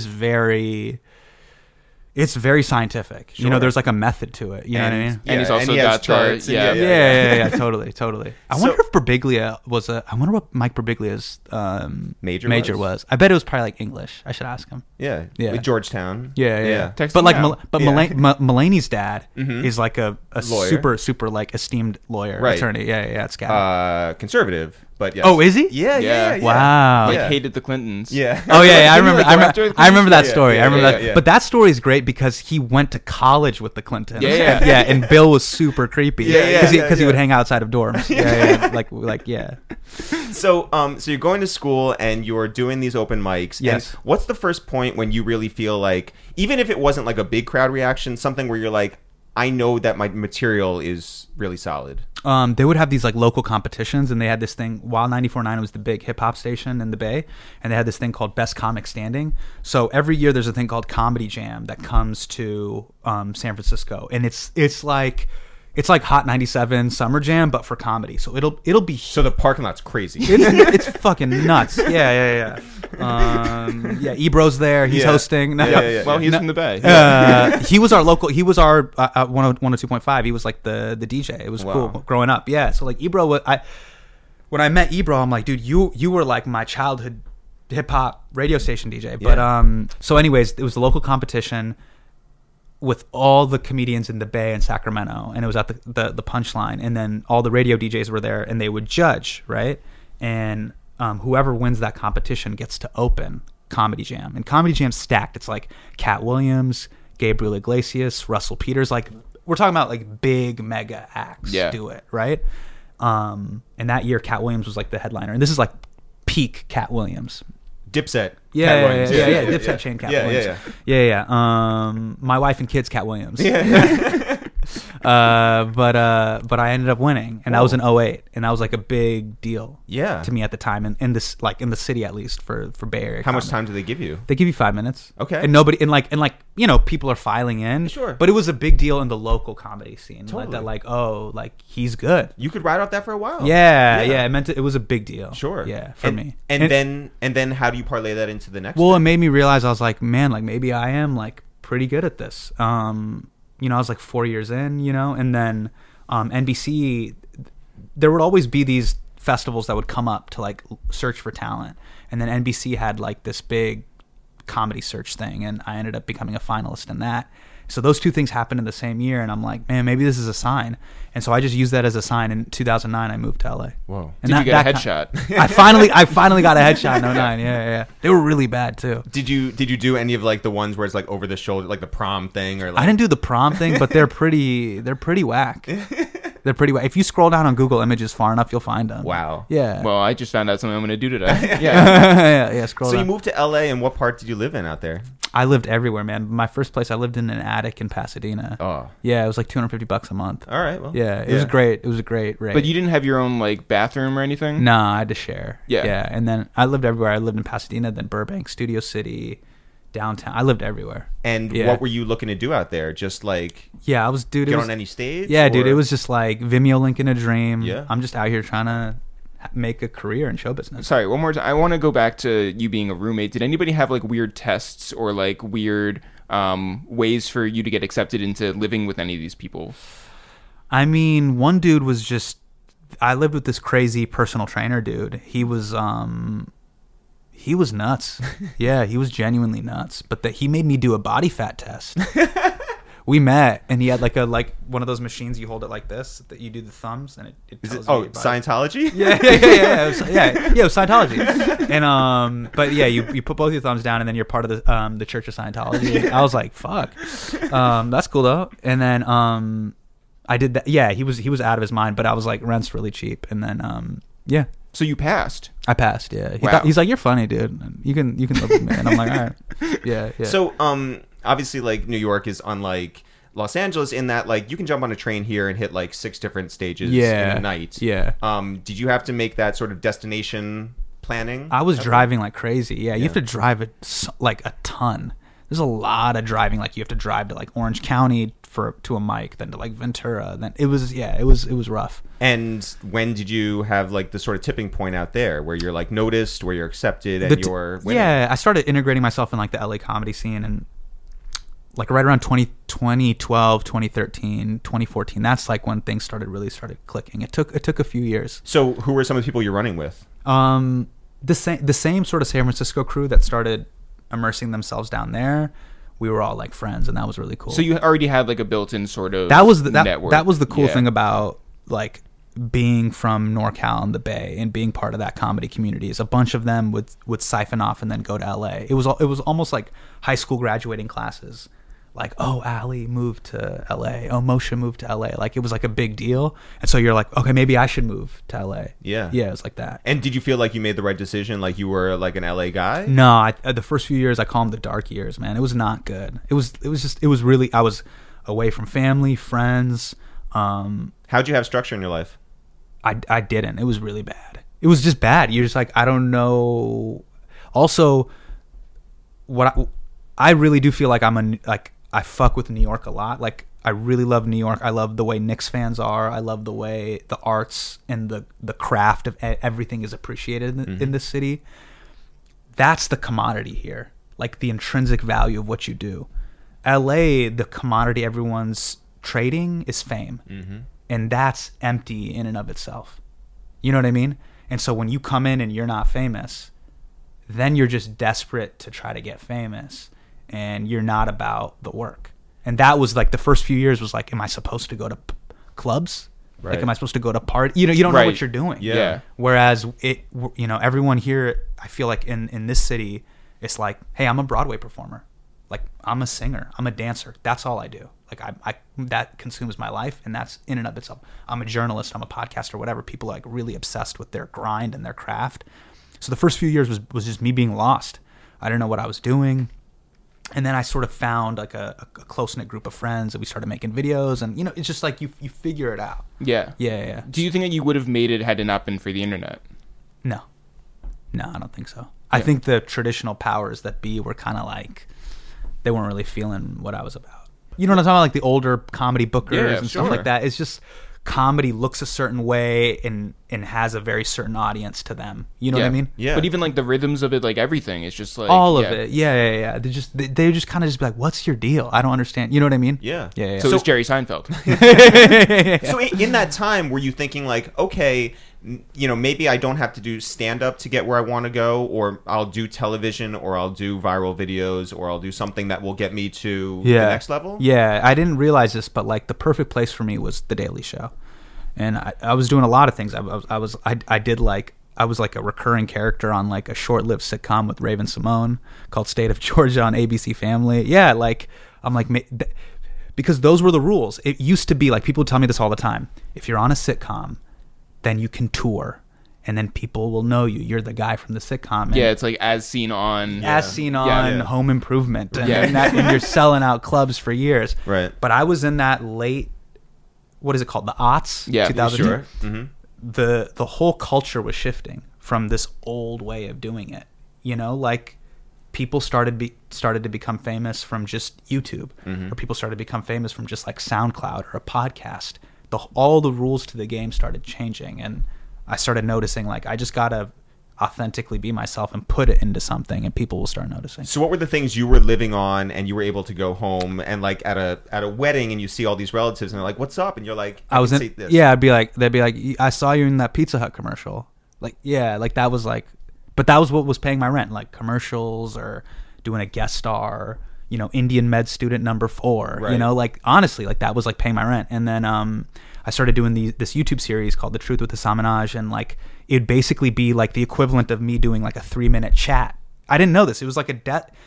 it's very scientific. Sure. there's like a method to it. You know what I mean? And he's also he has got charts. Yeah, totally. I wonder if Birbiglia I wonder what Mike Birbiglia's major was. I bet it was probably like English. I should ask him. Yeah. With Georgetown. Yeah. Text But him like, now. Mulaney's dad is like a lawyer. super like esteemed lawyer, Right. attorney. Yeah, it's got. Conservative, but yes. Oh, is he? Yeah. Wow. Like hated the Clintons. Yeah. Oh yeah, I remember. Didn't he, like, go after the I remember that Clintons? story. Yeah, I remember yeah, that. yeah. But that story is great because he went to college with the Clintons. Yeah. yeah. And Bill was super creepy. Yeah, Because he yeah. would hang outside of dorms. Yeah. Like. So you're going to school and you're doing these open mics. Yes. And what's the first point when you really feel like, even if it wasn't like a big crowd reaction, something where you're like, I know that my material is really solid? They would have these like local competitions, and they had this thing while 94.9 was the big hip hop station in the Bay, and they had this thing called Best Comic Standing. So every year there's a thing called Comedy Jam that comes to San Francisco, and it's like Hot 97 Summer Jam, but for comedy. So it'll be So the parking lot's crazy. it's fucking nuts. Yeah. Ebro's there. He's hosting. No, Yeah. Well, he's from the Bay. he was our local. He was our 102.5. He was like the DJ. It was cool growing up. Yeah. So like Ebro, when I met Ebro, I'm like, dude, you were like my childhood hip hop radio station DJ. But so anyways, it was the local competition with all the comedians in the Bay and Sacramento, and it was at the Punchline, and then all the radio DJs were there, and they would judge, right? And whoever wins that competition gets to open Comedy Jam, and Comedy Jam's stacked. It's like Cat Williams, Gabriel Iglesias, Russell Peters. Like, we're talking about like big mega acts do it, right? And that year Cat Williams was like the headliner, and this is like peak Cat Williams. Dipset. Yeah. Williams. Dipset chain Cat Williams. Yeah. My wife and kids, Cat Williams. But I ended up winning, and that was in 2008, and that was like a big deal. Yeah. To me at the time, and in this, like in the city at least for Bay Area. How much time do they give you? They give you 5 minutes. Okay. And nobody, and like people are filing in. Sure. But it was a big deal in the local comedy scene. Totally. Like he's good. You could ride off that for a while. Yeah. It meant it was a big deal. Sure. Yeah. For me. And then how do you parlay that into the next? Well, thing? it made me realize, I was like, man, like maybe I am like pretty good at this. I was like 4 years in, and then NBC, there would always be these festivals that would come up to like search for talent, and then NBC had like this big comedy search thing, and I ended up becoming a finalist in that. So those two things happened in the same year, and I'm like, man, maybe this is a sign. And so I just used that as a sign. In 2009, I moved to LA. Whoa. And Did you get a headshot? I finally got a headshot in 2009. Yeah. They were really bad too. Did you do any of like the ones where it's like over the shoulder, like the prom thing, or like? I didn't do the prom thing, but they're pretty whack. They're pretty whack. If you scroll down on Google Images far enough, you'll find them. Wow. Yeah. Well, I just found out something I'm going to do today. Yeah. yeah. Scroll So down. you moved to LA, and what part did you live in out there? I lived everywhere, man. My first place, I lived in an attic in Pasadena. Oh. Yeah, it was like $250 a month. All right. Well. Yeah, it was great. It was a great rate. But you didn't have your own like bathroom or anything? No, I had to share. Yeah. Yeah, and then I lived everywhere. I lived in Pasadena, then Burbank, Studio City, downtown. I lived everywhere. And Yeah. what were you looking to do out there? Just like Yeah, I was, dude. It get was, on any stage? yeah, dude. or- It was just like Vimeo link in a dream. Yeah. I'm just out here trying to make a career in show business. Sorry, one more time. I want to go back to you being a roommate. Did anybody have like weird tests or like weird ways for you to get accepted into living with any of these people? I mean, one dude was just. I lived with this crazy personal trainer dude. He was nuts. Yeah, he was genuinely nuts. But that he made me do a body fat test. We met, and he had like one of those machines you hold it like this that you do the thumbs, and it Is tells it, you oh, your body. Scientology? Yeah. It was Scientology, and but yeah, you put both your thumbs down, and then you're part of the Church of Scientology. I was like, fuck, that's cool though. And then I did that. Yeah, he was out of his mind, but I was like, rent's really cheap, and then yeah. So you passed. I passed. Yeah, Wow. He's like, you're funny, dude. You can live with me, and I'm like, all right. Yeah. So, obviously, like New York is unlike Los Angeles in that, like, you can jump on a train here and hit like 6 different stages in a night. Yeah. Did you have to make that sort of destination planning? I was driving like crazy. Yeah, you Yeah. have to drive like a ton. There's a lot of driving. Like you have to drive to like Orange County to a mic, then to like Ventura. Then it was rough. And when did you have like the sort of tipping point out there where you're like noticed, where you're accepted, and you're winning? Yeah, I started integrating myself in like the LA comedy scene, and like right around 2012, 2013, 2014. That's like when things started clicking. It took a few years. So who were some of the people you're running with? The same sort of San Francisco crew that started immersing themselves down there. We were all like friends, and that was really cool. So you already had like a built-in sort of network. That was the cool Yeah. thing about like being from NorCal and the Bay and being part of that comedy community. Is a bunch of them would siphon off and then go to LA. It was almost like high school graduating classes. Like, oh, Ali moved to LA. Oh, Moshe moved to LA. Like it was like a big deal. And so you're like, okay, maybe I should move to LA. Yeah. Yeah, it was like that. And did you feel like you made the right decision? Like you were like an LA guy? No, the first few years I call them the dark years, man. It was not good. It was really, I was away from family, friends. How'd you have structure in your life? I didn't. It was really bad. It was just bad. You're just like, I don't know. Also, I really do feel like I fuck with New York a lot. Like I really love New York. I love the way Knicks fans are. I love the way the arts and the craft of everything is appreciated in this city. That's the commodity here. Like the intrinsic value of what you do. LA, the commodity everyone's trading is fame. Mm-hmm. And that's empty in and of itself. You know what I mean? And so when you come in and you're not famous, then you're just desperate to try to get famous. And you're not about the work. And that was like the first few years was like, am I supposed to go to clubs? Right. Like, am I supposed to go to party? You know, you don't know Right. what you're doing. Yeah. Whereas everyone here, I feel like in this city, it's like, hey, I'm a Broadway performer. Like I'm a singer. I'm a dancer. That's all I do. Like I that consumes my life, and that's in and of itself. I'm a journalist. I'm a podcaster. Whatever. People are like really obsessed with their grind and their craft. So the first few years was just me being lost. I didn't know what I was doing. And then I sort of found like a close-knit group of friends, and we started making videos, and it's just like you figure it out. Yeah. Yeah. Do you think that you would have made it had it not been for the internet? No, I don't think so. I think the traditional powers that be were kind of like, they weren't really feeling what I was about. You know what I'm talking about? Like the older comedy bookers Yeah, and stuff sure. like that. It's just comedy looks a certain way and has a very certain audience to them. You know what I mean? Yeah. But even like the rhythms of it, like everything, it's just like All of it. Yeah. They just kind of just be like, what's your deal? I don't understand. You know what I mean? Yeah. Yeah. So it's Jerry Seinfeld. So in that time, were you thinking like, okay, maybe I don't have to do stand-up to get where I want to go, or I'll do television, or I'll do viral videos, or I'll do something that will get me to the next level? Yeah, I didn't realize this, but like the perfect place for me was The Daily Show. And I was doing a lot of things. I was like a recurring character on like a short-lived sitcom with Raven Simone called State of Georgia on ABC Family. Yeah, like I'm like, because those were the rules. It used to be like, people tell me this all the time. If you're on a sitcom, then you can tour, and then people will know you. You're the guy from the sitcom. Yeah, it's like as seen on Home Improvement, and you're selling out clubs for years. Right. But I was in that late, what is it called, the aughts? Yeah, 2002. Sure. Mm-hmm. The whole culture was shifting from this old way of doing it. Like people started to become famous from just YouTube, or people started to become famous from just like SoundCloud or a podcast. All the rules to the game started changing, and I started noticing like I just gotta authentically be myself and put it into something, and people will start noticing. So what were the things you were living on, and you were able to go home and like at a wedding, and you see all these relatives, and they're like, "What's up?" And you're like, I was in, see this. yeah, they'd be like, "I saw you in that Pizza Hut commercial." Like, yeah, like that was like, but that was what was paying my rent, like commercials or doing a guest star, Indian med student number 4, right. Like honestly, like that was like paying my rent. And then I started doing this YouTube series called The Truth with Asaminaj, and like it'd basically be like the equivalent of me doing like a 3-minute chat. I didn't know this. It was like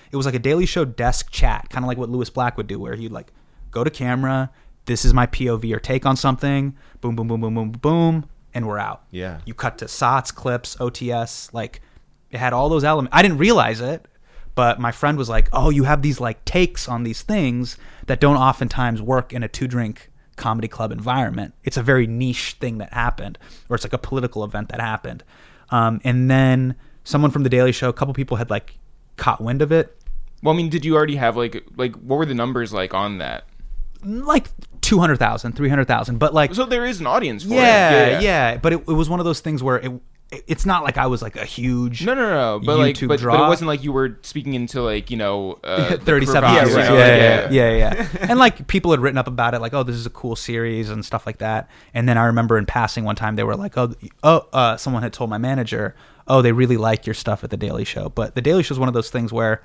a Daily Show desk chat, kind of like what Louis Black would do, where he'd like go to camera, this is my POV or take on something, boom, boom, boom, boom, boom, boom, and we're out. Yeah. You cut to SOTs, clips, OTS, like it had all those elements. I didn't realize it, but my friend was like, "Oh, you have these like takes on these things that don't oftentimes work in a 2-drink comedy club environment. It's a very niche thing that happened, or it's like a political event that happened." And then someone from The Daily Show, a couple people had like caught wind of it. Well, I mean, did you already have like what were the numbers like on that? Like 200,000, 300,000, but like, So there is an audience for it. Yeah. But it was one of those things where it's not like I was like a huge No. But YouTube but draw. it wasn't like you were speaking into like 37 crevice, years. Yeah. And like people had written up about it, like, "Oh, this is a cool series" and stuff like that. And then I remember in passing one time they were like, someone had told my manager, "Oh, they really like your stuff at The Daily Show." But The Daily Show is one of those things where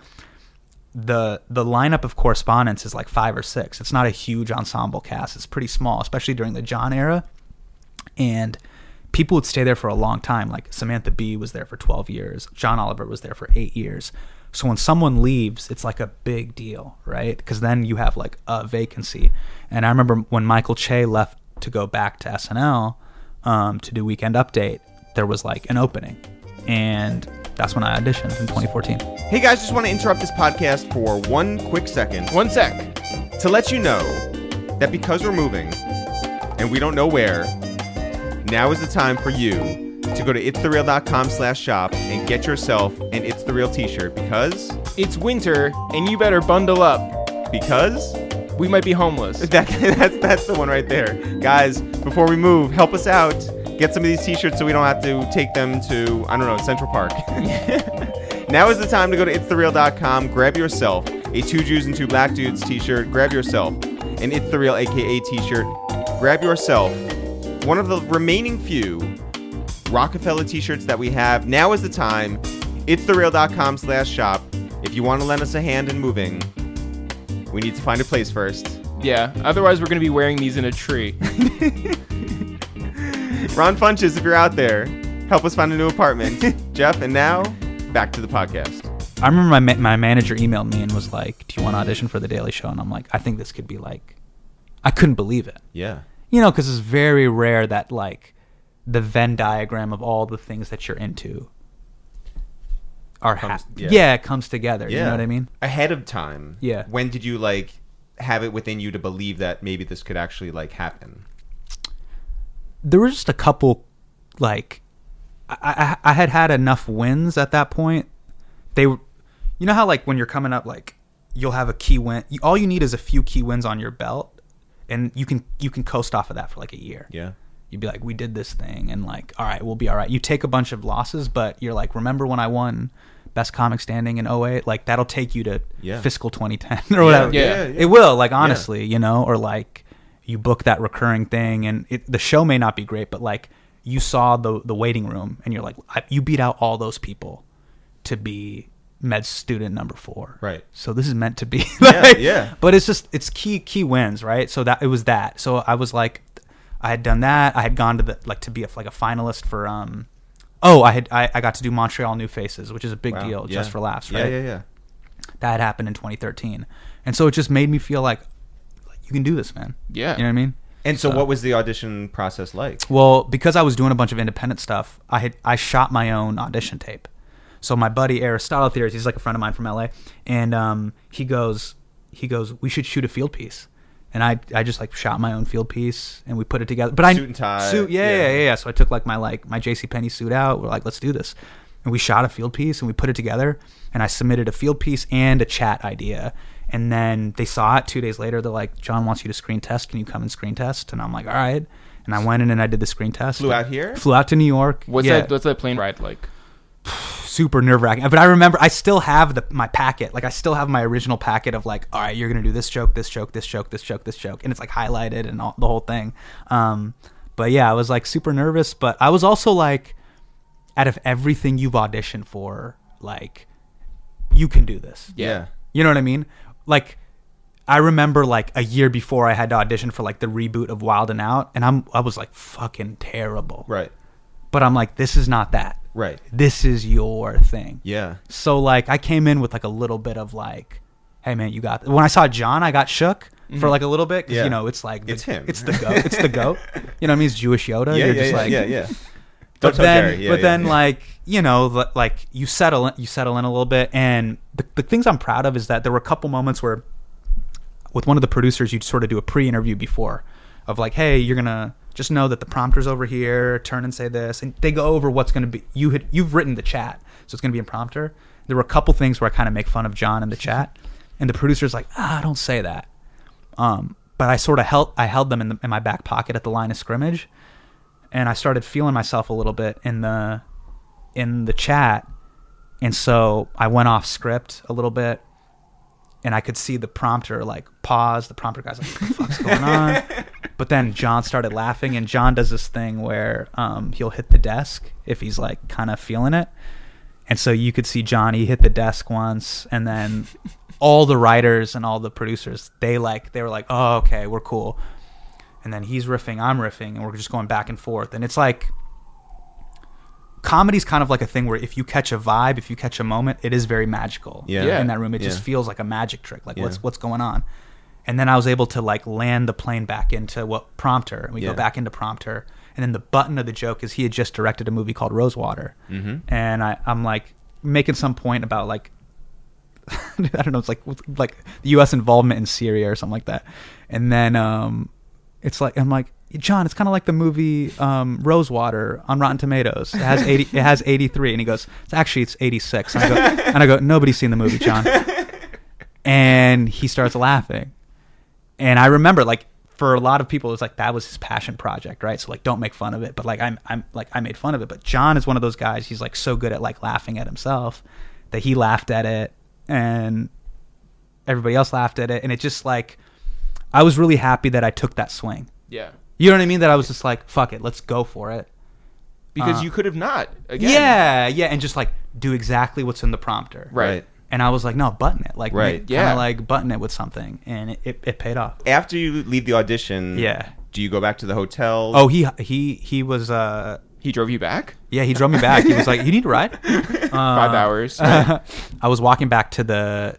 the lineup of correspondents is like 5 or 6. It's not a huge ensemble cast. It's pretty small, especially during the John era. And people would stay there for a long time. Like Samantha Bee was there for 12 years. John Oliver was there for 8 years. So when someone leaves, it's like a big deal, right? Because then you have like a vacancy. And I remember when Michael Che left to go back to SNL to do Weekend Update, there was like an opening. And that's when I auditioned in 2014. Hey guys, just want to interrupt this podcast for one quick second. 1 sec. To let you know that because we're moving and we don't know where, now is the time for you to go to itsthereal.com/shop and get yourself an It's The Real t-shirt because It's winter and you better bundle up because we might be homeless. that's the one right there. Guys, before we move, help us out. Get some of these t-shirts so we don't have to take them to, I don't know, Central Park. Now is the time to go to itsthereal.com, grab yourself a 2 Jews and 2 Black Dudes t-shirt, grab yourself an It's The Real AKA t-shirt, grab yourself one of the remaining few Rockefeller t-shirts that we have. Now is the time. itsthereal.com/shop. If you want to lend us a hand in moving, we need to find a place first. Yeah, otherwise we're going to be wearing these in a tree. Ron Funches, if you're out there, help us find a new apartment. Jeff, and now, back to the podcast. I remember my manager emailed me and was like, "Do you want to audition for The Daily Show?" And I'm like, I think this could be like, I couldn't believe it. Yeah. Because it's very rare that like the Venn diagram of all the things that you're into it comes together. Yeah. You know what I mean? Ahead of time. Yeah. When did you like have it within you to believe that maybe this could actually like happen? There were just a couple, like, I had enough wins at that point. They were, you know how like when you're coming up, like you'll have a key win. All you need is a few key wins on your belt, and you can coast off of that for like a year. Yeah. You'd be like, we did this thing, and like, all right, we'll be all right. You take a bunch of losses, but you're like, remember when I won Best Comic Standing in 2008? Like that'll take you to fiscal 2010 or whatever. Yeah. It will, like, honestly, or like you book that recurring thing, and the show may not be great, but like you saw the waiting room and you're like, you beat out all those people to be med student number 4. Right. So this is meant to be. Yeah. But it's key wins, right? So that it was that. So I was like, I had done that. I had gone to to be a finalist for I got to do Montreal New Faces, which is a big deal, just for laughs, right? Yeah. That had happened in 2013. And so it just made me feel like you can do this, man. Yeah. You know what I mean? And so what was the audition process like? Well, because I was doing a bunch of independent stuff, I shot my own audition tape. So my buddy Aristotle Theories, he's like a friend of mine from LA, and he goes, we should shoot a field piece. And I just shot my own field piece and we put it together. But suit and tie. Yeah. So I took my JCPenney suit out. We're like, let's do this. And we shot a field piece and we put it together. And I submitted a field piece and a chat idea. And then they saw it 2 days later. They're like, John wants you to screen test. Can you come and screen test? And I'm like, all right. And I went in and I did the screen test. Flew out here? Flew out to New York. What's that plane ride like? Super nerve-wracking. But I remember I still have my packet. I still have my original packet of all right, you're going to do this joke, this joke, this joke, this joke, this joke. And it's highlighted and the whole thing. But yeah, I was super nervous. But I was also out of everything you've auditioned for, you can do this. Yeah. You know what I mean? I remember a year before I had to audition for the reboot of Wild 'N Out, and I was fucking terrible. Right. But I'm this is not that. Right. This is your thing. Yeah. So I came in with a little bit of hey man, you got this. When I saw John, I got shook for a little bit because it's it's him. It's the goat. It's the goat. You know what I mean? It's Jewish Yoda. Yeah. You're just Yeah. But then you settle in a little bit, and the things I'm proud of is that there were a couple moments where with one of the producers you'd sort of do a pre-interview before of hey, you're gonna just know that the prompter's over here, turn and say this, and they go over what's gonna be you've written the chat, so it's gonna be in prompter. There were a couple things where I kind of make fun of John in the chat, and the producer's don't say that, but I sort of held them in my back pocket at the line of scrimmage. And I started feeling myself a little bit in the chat, and so I went off script a little bit, and I could see the prompter pause. The prompter guy's what the fuck's going on? But then John started laughing, and John does this thing where he'll hit the desk if he's kind of feeling it, and so you could see Johnny hit the desk once, and then all the writers and all the producers they were like, oh okay, we're cool. And then he's riffing, I'm riffing, and we're just going back and forth. And it's comedy's kind of a thing where if you catch a vibe, if you catch a moment, it is very magical. Yeah. In that room, it just feels like a magic trick. What's going on? And then I was able to land the plane back into prompter, and we go back into prompter. And then the button of the joke is he had just directed a movie called Rosewater, and I'm making some point about I don't know, it's the U.S. involvement in Syria or something like that, and then it's I'm John, it's kind of like the movie Rosewater on Rotten Tomatoes. It has 83, and he goes, it's 86. And I go, nobody's seen the movie, John. And he starts laughing, and I remember for a lot of people, it's that was his passion project, right? So don't make fun of it, but I made fun of it. But John is one of those guys. He's so good at laughing at himself that he laughed at it, and everybody else laughed at it, and it just I was really happy that I took that swing. Yeah. You know what I mean? That I was just fuck it, let's go for it. Because you could have not. Again. Yeah, and just do exactly what's in the prompter. Right. And I was no, button it. Right. Kind of button it with something, and it paid off. After you leave the audition, do you go back to the hotel? Oh, he was. He drove you back? Yeah, he drove me back. He was you need a ride? 5 hours. Right? I was walking back to the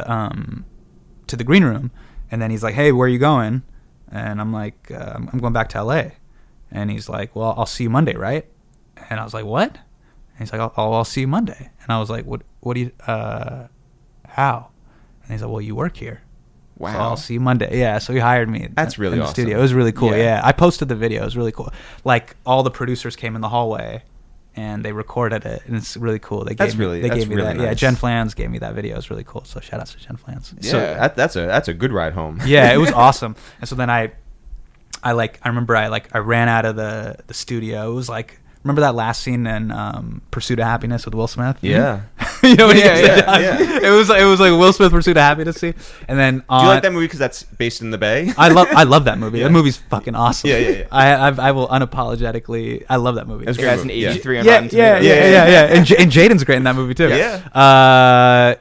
green room. And then he's like, hey, where are you going? And I'm like, I'm going back to LA. And he's like, well, I'll see you Monday, right? And I was like, what? And he's like, I'll see you Monday. And I was like, what do you, how? And he's like, well, you work here. Wow. So I'll see you Monday. Yeah, so he hired me. That's really in the awesome. studio. It was really cool, yeah. I posted the video. It was really cool. All the producers came in the hallway, and they recorded it, and it's really cool. They gave me that. Nice. Yeah, Jen Flans gave me that video. It was really cool. So shout out to Jen Flans. Yeah. So that's a good ride home. Yeah, it was awesome. And so then I remember I ran out of the studio. It was remember that last scene in Pursuit of Happiness with Will Smith? Yeah. You know, when he gets Yeah, the job. yeah. It was like Will Smith Pursuit of Happiness scene, and then Do you like that movie because that's based in the Bay? I love that movie. That movie's fucking awesome. Yeah. I will unapologetically. I love that movie. That's It great has an movie. Yeah. 83 on Yeah, Rotten yeah, Tomatoes. yeah. And Jaden's great in that movie too. Yeah.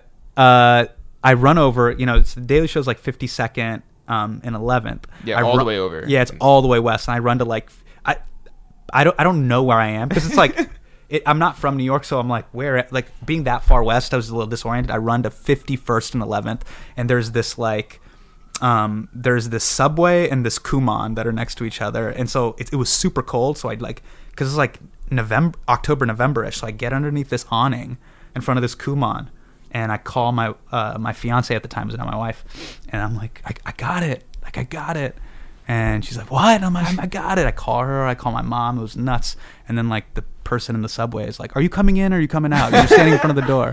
I run over. You know, it's the Daily Show's like 52nd and 11th. Yeah, I all the run- way over. Yeah, it's all the way west, and I run to like I don't know where I am because it's like I'm not from New York, so I'm like where like being that far west, I was a little disoriented. I run to 51st and 11th, and there's this like there's this Subway and this Kumon that are next to each other, and so it was super cold. So I'd like because it's like October, November-ish. So I get underneath this awning in front of this Kumon, and I call my my fiance at the time, was now my wife, and I'm like, I got it, like I got it. And she's like, what? And I'm like, I got it. I call her. I call my mom. It was nuts. And then like the person in the subway is like, are you coming in or are you coming out? You're standing in front of the door.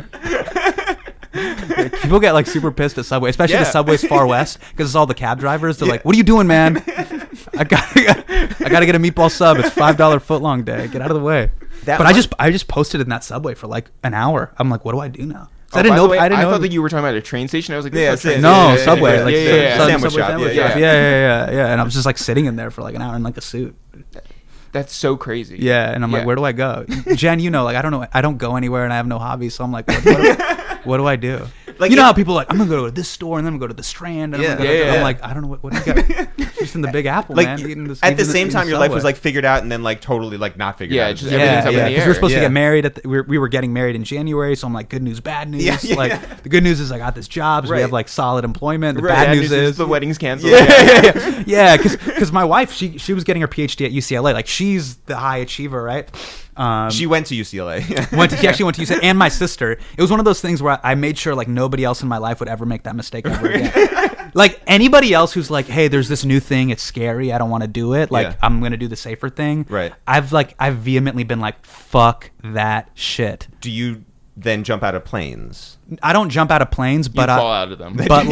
People get like super pissed at Subway, especially the Subway's far west because it's all the cab drivers. They're like, what are you doing, man? I gotta get a meatball sub. It's $5 footlong day. Get out of the way. That But one- I just posted in that Subway for like an hour. I'm like, what do I do now? 'Cause Oh, I didn't by know. the way, I didn't know. thought that you were talking about a train station. I was like, Yeah, this is a it's- train No, station. Subway, like Sandwich shop, sandwich yeah. shop. Yeah. And I was just like sitting in there for like an hour in like a suit. That's so crazy. Yeah, and I'm like, Yeah. where do I go? Jen, you know, like I don't know, I don't go anywhere, and I have no hobbies, so I'm like, what do I do? Like, you know it- how people are like, I'm gonna go to this store, and then I'm gonna go to the Strand, and Yeah. I'm, gonna go Yeah. I'm like, I don't know what do you got? Just in the Big Apple, Like man. Eating this, at the eating same eating time, your life Subway. was like figured out, and then like totally like not figured Yeah, out. just Yeah, everything's up in the because air. we were supposed to Yeah. get married we were getting married in January, so I'm like, good news, bad news. Yeah. Like the good news is I got this job, so Right. we have like solid employment. The Right. bad news is the wedding's canceled. yeah, because my wife she was getting her PhD at UCLA, like she's the high achiever, right? She went to UCLA. She actually went to UCLA, and my sister. It was one of those things where I made sure like nobody else in my life would ever make that mistake ever again. Like anybody else who's like, hey, there's this new thing, it's scary, I don't want to do it. Like Yeah. I'm gonna do the safer thing. Right. I've vehemently been like, fuck that shit. Do you then jump out of planes? I don't jump out of planes, You but fall out of them. but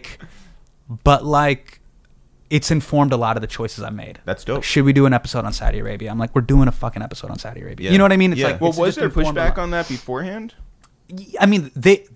like it's informed a lot of the choices I made. That's dope. Like, should we do an episode on Saudi Arabia? I'm like, we're doing a fucking episode on Saudi Arabia. Yeah. You know what I mean? It's Yeah. like, Well, it's was just there informed a pushback lot. on that beforehand? I mean,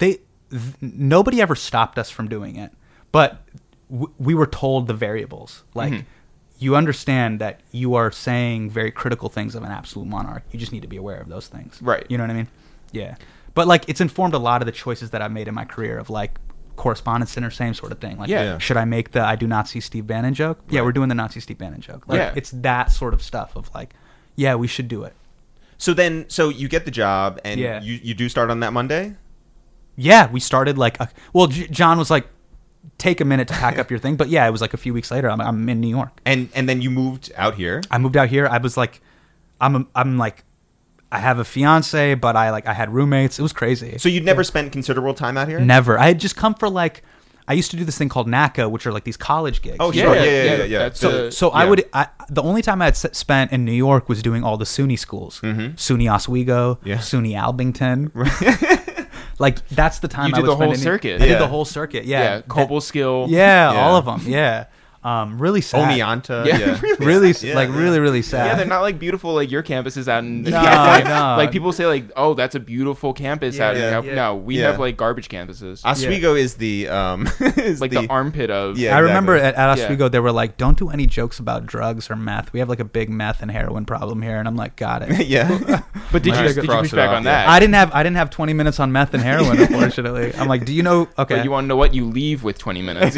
nobody ever stopped us from doing it, but we were told the variables. Like, you understand that you are saying very critical things of an absolute monarch. You just need to be aware of those things. Right. You know what I mean? Yeah. But like, it's informed a lot of the choices that I've made in my career of like Correspondence Center, same sort of thing. Like, Yeah. should I make the I do not see Steve Bannon joke? Yeah, we're doing the Nazi Steve Bannon joke. Like, Yeah. it's that sort of stuff of like, yeah, we should do it. So you get the job, and Yeah. you do start on that Monday. Yeah, we started like John was like, take a minute to pack up your thing, but yeah, it was like a few weeks later. I'm in New York. And then you moved out here. I moved out here. I was like, I'm like, I have a fiance, but I had roommates. It was crazy. So you'd never spent considerable time out here? Never. I had just come for like, I used to do this thing called NACA, which are like these college gigs. Oh, sure. Yeah. That's So the only time I had spent in New York was doing all the SUNY schools, SUNY Oswego, Yeah. SUNY Albington. Like that's the time You I did would the spend whole in- circuit. I Yeah. did the whole circuit. Yeah, yeah, Cobleskill. Yeah, Yeah. all of them. Yeah, really sad. Oneonta. Yeah. Yeah. Really, Yeah, like yeah. really sad. Yeah, they're not like beautiful like your campuses out in No, no. Like people say like, oh, that's a beautiful campus out Yeah, in yeah. No, we Yeah. have like garbage campuses. Oswego is the is like the armpit of Yeah. I remember exactly. at Yeah. Oswego they were like, "Don't do any jokes about drugs or meth. We have like a big meth and heroin problem here." And I'm like, "Got it." yeah. But did Might you cross push it back off, on yeah. that? I didn't have 20 minutes on meth and heroin, unfortunately. I'm like, "Do you know?" Okay. But you want to know what? You leave with 20 minutes.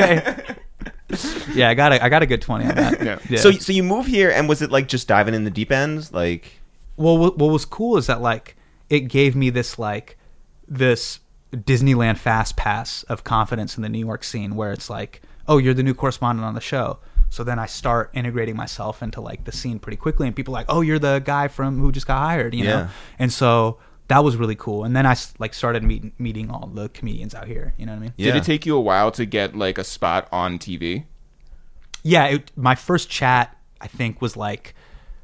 Yeah, I got a good 20 on that. Yeah. So you move here, and was it like just diving in the deep end? Like, Well, what was cool is that like it gave me this Disneyland fast pass of confidence in the New York scene, where it's like, oh, you're the new correspondent on the show. So then I start integrating myself into like the scene pretty quickly, and people are like, oh, you're the guy from who just got hired, you know? Yeah. And so that was really cool. And then I like started meeting all the comedians out here. You know what I mean? yeah. Did it take you a while to get like a spot on TV? Yeah. My first chat I think was like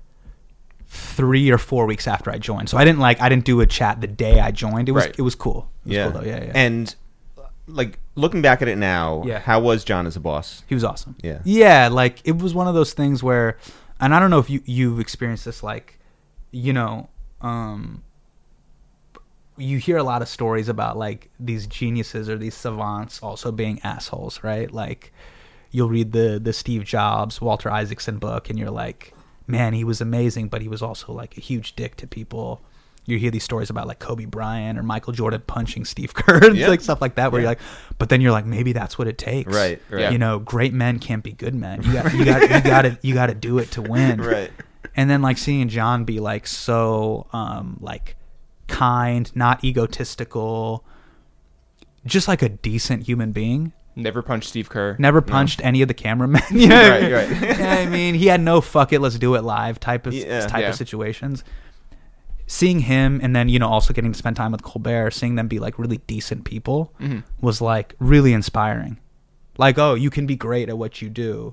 3 or 4 weeks after I joined. So I didn't do a chat the day I joined. It was Right. it was cool. It was Yeah. cool though. Yeah. And like looking back at it now, Yeah. how was John as a boss? He was awesome. Yeah. Yeah, like it was one of those things where, and I don't know if you've experienced this, like, you know, you hear a lot of stories about like these geniuses or these savants also being assholes, right? Like you'll read the Steve Jobs, Walter Isaacson book, and you're like, man, he was amazing, but he was also like a huge dick to people. You hear these stories about like Kobe Bryant or Michael Jordan punching Steve Kerr, like stuff like that, where you're like, but then you're like, maybe that's what it takes, Right. Yeah. You know, great men can't be good men. You got to do it to win, Right. And then like seeing John be like so like kind, not egotistical, just like a decent human being. Never punched Steve Kerr. Never punched any of the cameramen. You know? Right. Yeah, I mean, he had no fuck it, let's do it live type of Yeah. situations. Seeing him, and then, you know, also getting to spend time with Colbert, seeing them be like really decent people was like really inspiring. Like, oh, you can be great at what you do,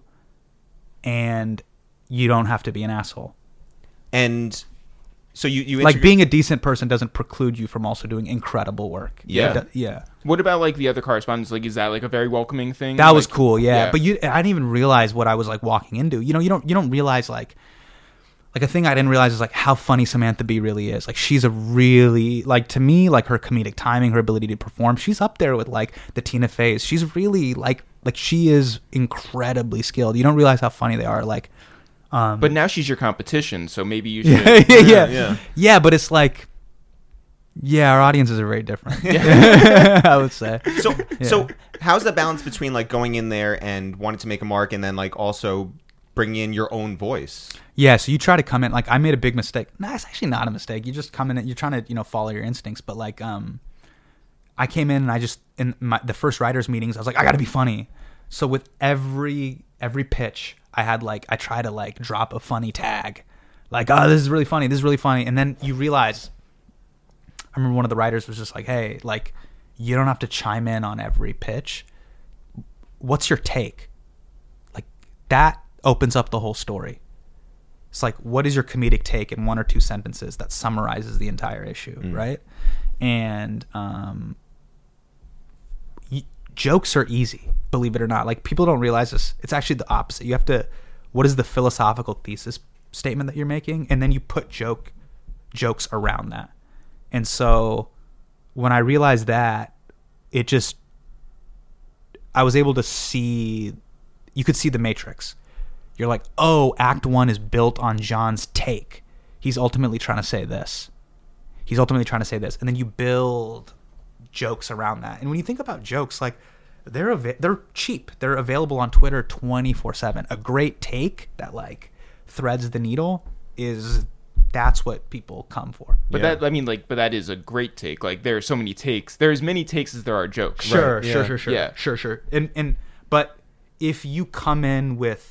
and you don't have to be an asshole. And so you Like being a decent person doesn't preclude you from also doing incredible work. Yeah. Yeah. What about like the other correspondents? Like, is that like a very welcoming thing? That was Like, cool, yeah. But I didn't even realize what I was like walking into. You know, you don't realize like a thing I didn't realize is like how funny Samantha Bee really is. Like she's a really, like, to me, like her comedic timing, her ability to perform, she's up there with like the Tina Feys. She's really like she is incredibly skilled. You don't realize how funny they are. Like, But now she's your competition, so maybe you should. yeah. But it's like, yeah, our audiences are very different. I would say. So how's the balance between like going in there and wanting to make a mark and then like also bringing in your own voice? Yeah, so you try to come in, like, I made a big mistake. No, it's actually not a mistake. You just come in, you're trying to, you know, follow your instincts. But like, I came in and I just, in the first writers meetings, I was like, I got to be funny. So with every pitch, I try to like drop a funny tag. Like, oh, this is really funny. This is really funny. And then you realize, I remember one of the writers was just like, hey, like, you don't have to chime in on every pitch. What's your take? Like, that opens up the whole story. It's like, what is your comedic take in 1 or 2 sentences that summarizes the entire issue, right? And jokes are easy, believe it or not. Like, people don't realize this. It's actually the opposite. You have to, what is the philosophical thesis statement that you're making? And then you put jokes around that. And so when I realized that, it just, I was able to see, you could see the Matrix. You're like, oh, Act 1 is built on John's take. He's ultimately trying to say this. He's ultimately trying to say this. And then you build jokes around that. And when you think about jokes, like, they're cheap. They're available on Twitter 24/7. A great take that, like, threads the needle that's what people come for. But that is a great take. Like, there are so many takes. There are as many takes as there are jokes. Sure. Yeah. Sure. But if you come in with,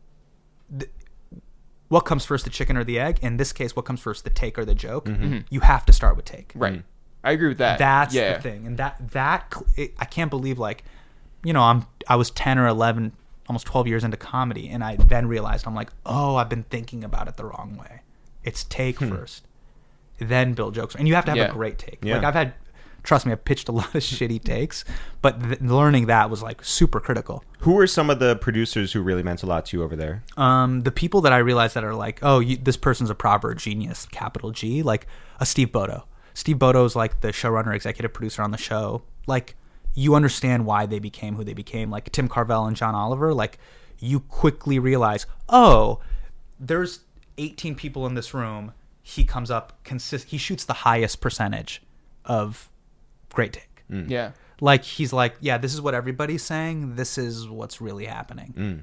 what comes first, the chicken or the egg? In this case, what comes first, the take or the joke? You have to start with take. Right. I agree with that. That's the thing. And I can't believe, like, you know, I was 10 or 11, almost 12 years into comedy, and I then realized, I'm like, oh, I've been thinking about it the wrong way. It's take first, then build jokes. And you have to have a great take. Yeah. Like, trust me, I've pitched a lot of shitty takes, but learning that was like super critical. Who are some of the producers who really meant a lot to you over there? The people that I realized that are like, oh, this person's a proper genius, capital G, like a Steve Bodo. Steve Bodo is like the showrunner, executive producer on the show. Like, you understand why they became who they became. Like Tim Carvell and John Oliver, like, you quickly realize, oh, there's 18 people in this room. He comes up, he shoots the highest percentage of great take. Yeah. Like, he's like, yeah, this is what everybody's saying. This is what's really happening.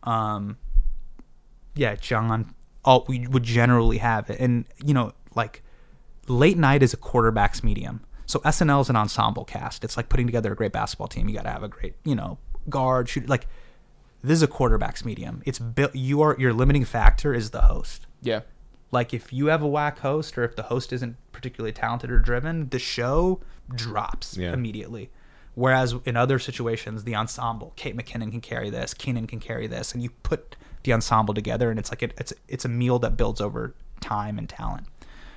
Yeah, John, we would generally have it. And, you know, like, late night is a quarterback's medium. So SNL is an ensemble cast. It's like putting together a great basketball team. You got to have a great, you know, guard, shooter. Like, this is a quarterback's medium. It's built. Your limiting factor is the host. Yeah. Like, if you have a whack host, or if the host isn't particularly talented or driven, the show drops immediately. Whereas in other situations, the ensemble, Kate McKinnon can carry this, Keenan can carry this, and you put the ensemble together, and it's like it's a meal that builds over time and talent.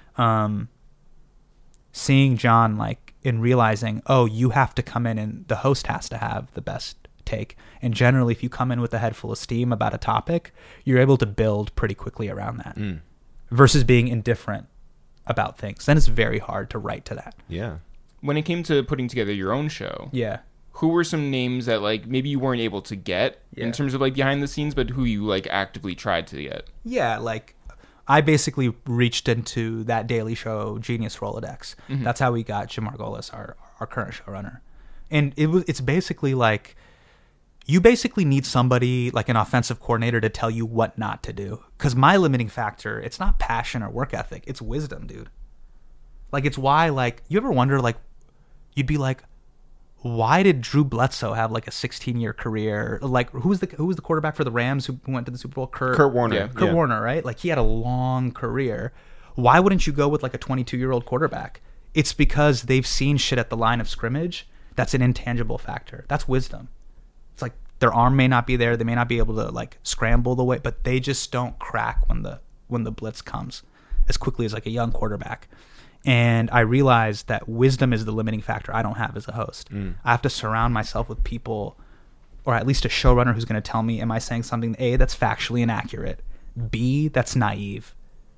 Seeing John, like, and realizing, oh, you have to come in, and the host has to have the best take. And generally, if you come in with a head full of steam about a topic, you're able to build pretty quickly around that. Versus being indifferent about things. Then it's very hard to write to that. Yeah. When it came to putting together your own show, Yeah. who were some names that like maybe you weren't able to get in Yeah. terms of like behind the scenes, but who you like actively tried to get? Yeah, like I basically reached into that Daily Show Genius Rolodex. That's how we got Jim Margolis, our current showrunner. And it's basically like you basically need somebody like an offensive coordinator to tell you what not to do. Because my limiting factor, it's not passion or work ethic, it's wisdom, dude. Like it's why like you ever wonder like you'd be like, why did Drew Bledsoe have like a 16-year career? Like who was the quarterback for the Rams who went to the Super Bowl? Kurt Warner. Yeah. Kurt Warner, right? Like he had a long career. Why wouldn't you go with like a 22-year-old quarterback? It's because they've seen shit at the line of scrimmage. That's an intangible factor. That's wisdom. It's like their arm may not be there. They may not be able to like scramble the way, but they just don't crack when the blitz comes as quickly as like a young quarterback. And I realized that wisdom is the limiting factor I don't have as a host. I have to surround myself with people, or at least a showrunner who's going to tell me, am I saying something, A, that's factually inaccurate, B, that's naive,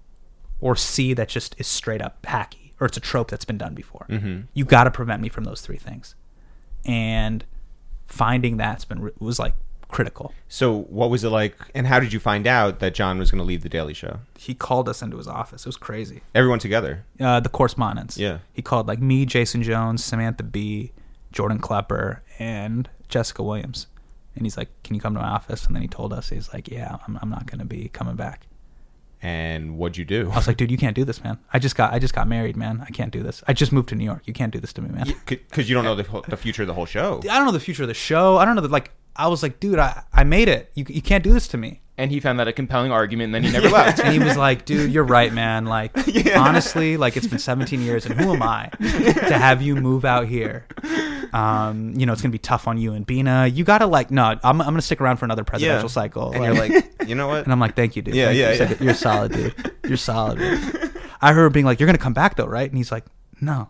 or C, that just is straight up hacky, or it's a trope that's been done before. You got to prevent me from those three things. And finding that's was like critical. So what was it like, and how did you find out that John was going to leave The Daily Show? He called us into his office. It was crazy. Everyone together. The correspondents. Yeah. He called like me, Jason Jones, Samantha Bee, Jordan Klepper, and Jessica Williams. And he's like, can you come to my office? And then he told us, he's like, yeah, I'm not going to be coming back. And what'd you do? I was like, dude, you can't do this, man. I just got married, man. I can't do this. I just moved to New York. You can't do this to me, man. Because you don't know the future of the whole show. I don't know the future of the show. I don't know I was like, dude, I made it. You can't do this to me. And he found that a compelling argument, and then he never left. And he was like, dude, you're right, man. Like, honestly, like it's been 17 years, and who am I to have you move out here? It's gonna be tough on you and Bina. You gotta no, I'm gonna stick around for another presidential cycle. And you're like, you know what? And I'm like, thank you, dude. Yeah, Thank yeah, you. yeah. You're solid, dude. You're solid, dude. I heard him being like, you're gonna come back though, right? And he's like, no.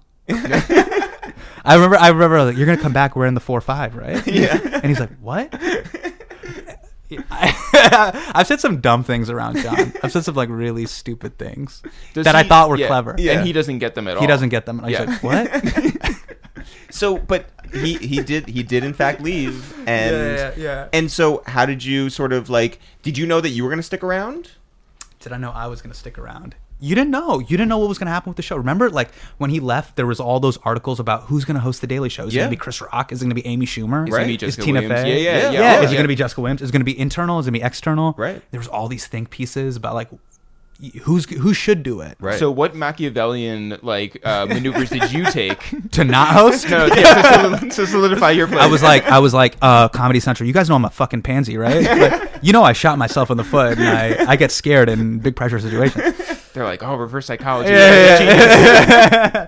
I remember like, you're gonna come back wearing the 4-5, right? Yeah. And he's like, what? I've said some dumb things around John. I've said some like really stupid things I thought were clever. Yeah. And he doesn't get them at all. He doesn't get them. And he's like, what? So, but he did in fact leave, and yeah. And so, how did you sort of like? Did you know that you were going to stick around? Did I know I was going to stick around? You didn't know. You didn't know what was going to happen with the show. Remember, like when he left, there was all those articles about who's going to host the Daily Show. Is it going to be Chris Rock? Is it going to be Amy Schumer? Is it gonna be Jessica Is Tina Williams? Fey? Yeah. Is it going to be Jessica Williams? Is it going to be internal? Is it going to be external? Right. There was all these think pieces about like who should do it. Right. So what Machiavellian maneuvers did you take To not host? no, yeah, to solidify your place? I was like, Comedy Central. You guys know I'm a fucking pansy, right? Like, I shot myself in the foot, and I get scared in big pressure situations. They're like, oh, reverse psychology. Yeah.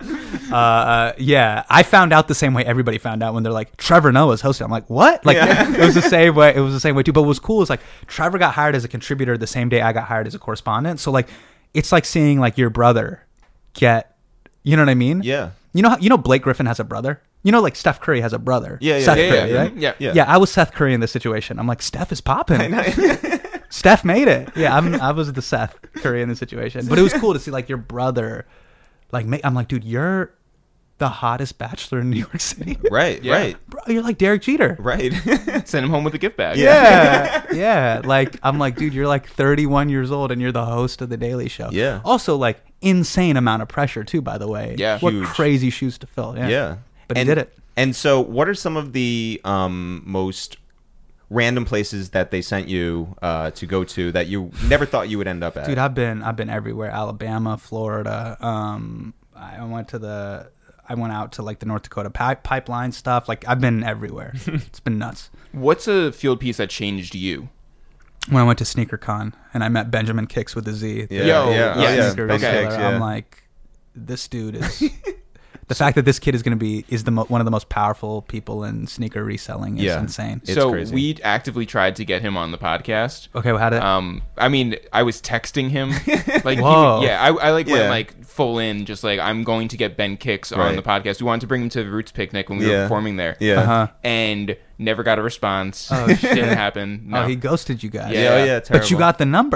I found out the same way everybody found out when they're like, Trevor Noah's hosting. I'm like, what? Like, it was the same way. It was the same way too. But what was cool is like Trevor got hired as a contributor the same day I got hired as a correspondent. So like, it's like seeing like your brother get, you know what I mean? Yeah. You know Blake Griffin has a brother. Like Steph Curry has a brother. Yeah, Seth yeah, Curry, yeah, right? yeah. Yeah, I was Seth Curry in this situation. I'm like, Steph is popping. Steph made it. Yeah, I was the Seth Curry in this situation. But it was cool to see like your brother, like I'm like, dude, you're the hottest bachelor in New York City. Right. Yeah. Right. Bro, you're like Derek Jeter. Right. Send him home with a gift bag. Yeah. Like I'm like, dude, you're like 31 years old and you're the host of the Daily Show. Yeah. Also, like insane amount of pressure too. By the way. Yeah. What Huge. crazy shoes to fill. Yeah. Yeah. But he did it. And so, what are some of the most random places that they sent you to go to that you never thought you would end up at? Dude, I've been everywhere. Alabama, Florida. I went out to like the North Dakota pipeline stuff. Like I've been everywhere. It's been nuts. What's a field piece that changed you? When I went to SneakerCon and I met Benjamin Kicks with a Z. Yeah. Yo, Yeah. yes. Oh, yeah. Sneaker Ben retailer, Kicks, yeah. I'm like, this dude is. The fact that this kid is going to be one of the most powerful people in sneaker reselling is insane. It's so crazy. we actively tried to get him on the podcast. Okay, well, how did? I mean, I was texting him. Like, Whoa. I like went Yeah. like full in, just like I'm going to get Ben Kicks on Right. the podcast. We wanted to bring him to the Roots picnic when we were Yeah. performing there. Yeah. Uh-huh. And never got a response. Oh, shit. Didn't happen. No. Oh, he ghosted you guys. Yeah. Yeah. Oh, yeah. Terrible. But you got the number.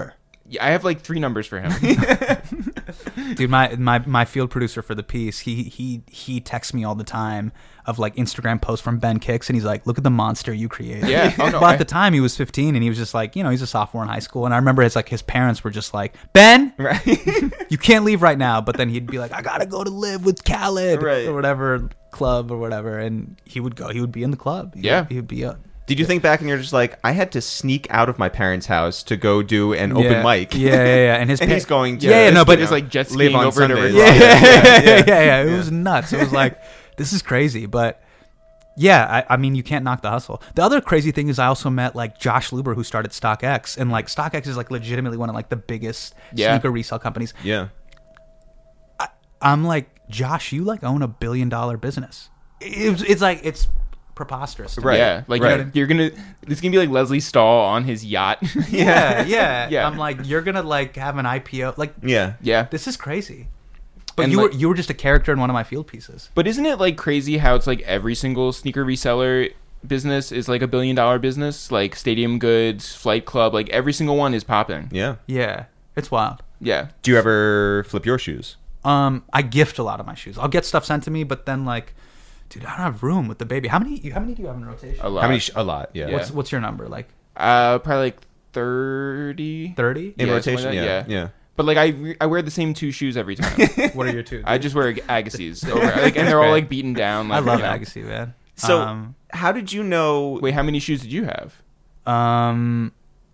Yeah, I have like 3 numbers for him. Dude, my field producer for the piece, he texts me all the time of like Instagram posts from Ben Kicks, and he's like, "Look at the monster you created." Yeah. Oh, no, But at the time, he was 15, and he was just like, he's a sophomore in high school, and I remember his parents were just like, "Ben, Right. you can't leave right now." But then he'd be like, "I gotta go to live with Khaled Right. or whatever club or whatever," and he would go. He would be in the club. He would be. Did you think back and you're just like, I had to sneak out of my parents' house to go do an open mic? Yeah. And his And he's going to Yeah, no, but it's like jet live skiing on over to Sundays. Riverside. yeah. It was nuts. It was like, this is crazy. But yeah, I mean, you can't knock the hustle. The other crazy thing is I also met like Josh Luber, who started StockX, and like StockX is like legitimately one of like the biggest sneaker resale companies. Yeah. I'm like, Josh, you like own $1 billion business. It's like, it's preposterous. to me. Right. Yeah, like Right. you're gonna. This is gonna be like Leslie Stahl on his yacht. Yeah. Yeah. I'm like, you're gonna like have an IPO. Like, Yeah. Yeah. this is crazy. But And, you like- were just a character in one of my field pieces. But isn't it like crazy how it's like every single sneaker reseller business is like $1 billion business? Like Stadium Goods, Flight Club, like every single one is popping. Yeah. Yeah, it's wild. Yeah. Do you ever flip your shoes? I gift a lot of my shoes. I'll get stuff sent to me, but then like, dude, I don't have room with the baby. How many do you have in rotation? A lot. How many? A lot. Yeah. Yeah. What's your number? Like Probably like 30. 30? In Yeah, rotation? something like that, Yeah. Yeah. But like I wear the same 2 shoes every time. What are your two? I just wear Agassiz over, like, and they're all like beaten down. Like, I love you know. Agassi, man. So, how did you know? Wait, how many shoes did you have? I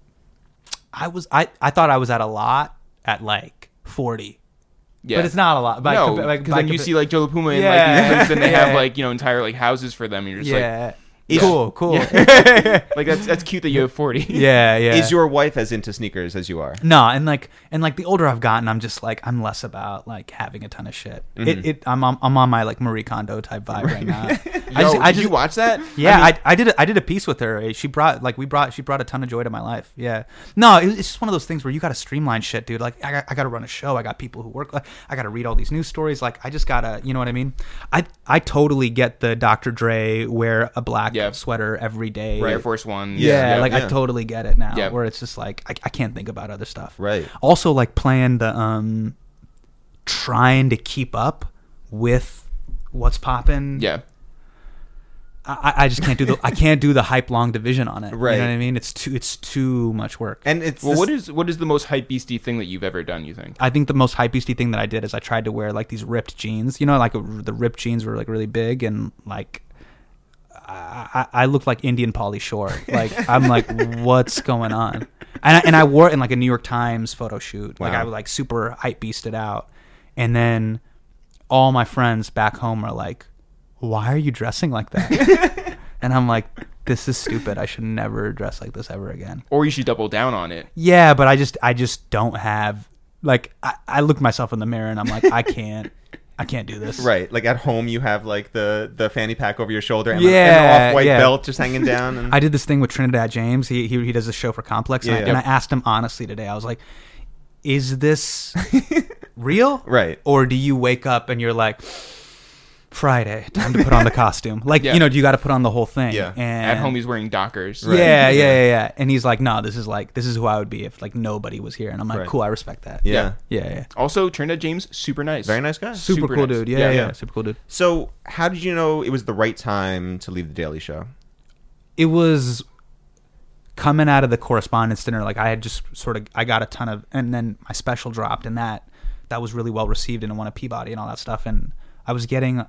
thought I was at a lot at like 40. Yeah, But it's not a lot. By No, compa- by- because by then you compa- see like Joe La Puma and Yeah. like these things, and they have Yeah. like entire like houses for them. And you're just yeah. Is- Cool. like that's cute that you have 40. Yeah. Is your wife as into sneakers as you are? No, and like the older I've gotten, I'm just like I'm less about like having a ton of shit. I'm on my like Marie Kondo type vibe right now. Did you watch that? Yeah, I did a piece with her. She brought a ton of joy to my life. Yeah. No, it's just one of those things where you got to streamline shit, dude. Like I got to run a show. I got people who work. Like, I got to read all these news stories. Like I just gotta, you know what I mean? I totally get the Dr. Dre wear a black sweater every day. Air Force One. Yeah, I totally get it now. Yeah. Where it's just like I can't think about other stuff. Right. Also, like playing the trying to keep up with what's popping. Yeah. I just can't do the hype long division on it. Right. You know what I mean? It's too much work. And it's Well, this- what is the most hype beastie thing that you've ever done? You think? I think the most hypebeasty thing that I did is I tried to wear like these ripped jeans. You know, like the ripped jeans were like really big, and like I looked like Indian Pauly Shore. Like I'm like, what's going on? And I wore it in like a New York Times photo shoot. Like Wow. I was like super hype beasted out, and then all my friends back home are like, why are you dressing like that? And I'm like, this is stupid. I should never dress like this ever again. Or you should double down on it. Yeah, but I just don't have like I look myself in the mirror and I'm like, I can't do this. right. Like at home, you have like the fanny pack over your shoulder and Yeah, an off-white yeah. belt just hanging down. And I did this thing with Trinidad James. He does a show for Complex, and, Yeah. and I asked him honestly today. I was like, is this real? Right. Or do you wake up and you're like, Friday, time to put on the costume? Like, Yeah. you got to put on the whole thing. Yeah. And At home, he's wearing Dockers. Right. Yeah. And he's like, no, this is who I would be if like nobody was here. And I'm like, Right. cool, I respect that. Yeah. Yeah. Also, Trinidad James, super nice. Very nice guy. Super Super cool nice. dude. Yeah, Yeah. yeah. Super cool dude. So, how did you know it was the right time to leave the Daily Show? It was coming out of the correspondence dinner. Like I had just I got a ton of, and then my special dropped, and that was really well received, and it won a Peabody and all that stuff. And I was getting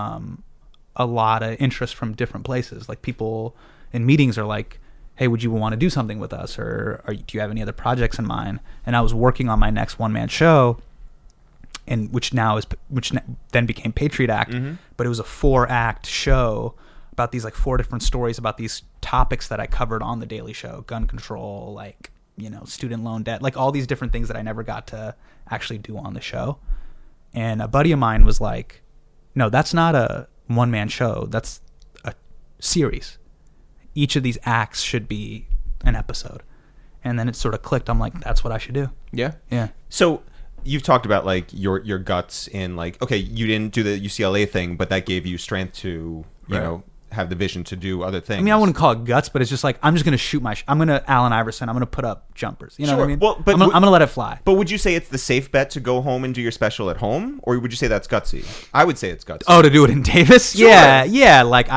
a lot of interest from different places. Like people in meetings are like, hey, would you want to do something with us? Or do you have any other projects in mind? And I was working on my next one-man show, and which then became Patriot Act. Mm-hmm. But it was a 4-act show about these like 4 different stories about these topics that I covered on the Daily Show: gun control, like, student loan debt, like all these different things that I never got to actually do on the show. And a buddy of mine was like, no, that's not a one-man show. That's a series. Each of these acts should be an episode. And then it sort of clicked. I'm like, that's what I should do. Yeah. Yeah. So, you've talked about like your guts in like, okay, you didn't do the UCLA thing, but that gave you strength to, you Right. know, have the vision to do other things. I mean, I wouldn't call it guts, but it's just like, I'm just going to shoot I'm going to Allen Iverson. I'm going to put up jumpers. You know what I mean? Well, but I'm going to let it fly. But would you say it's the safe bet to go home and do your special at home? Or would you say that's gutsy? I would say it's gutsy. Oh, to do it in Davis? Sure. Yeah. Like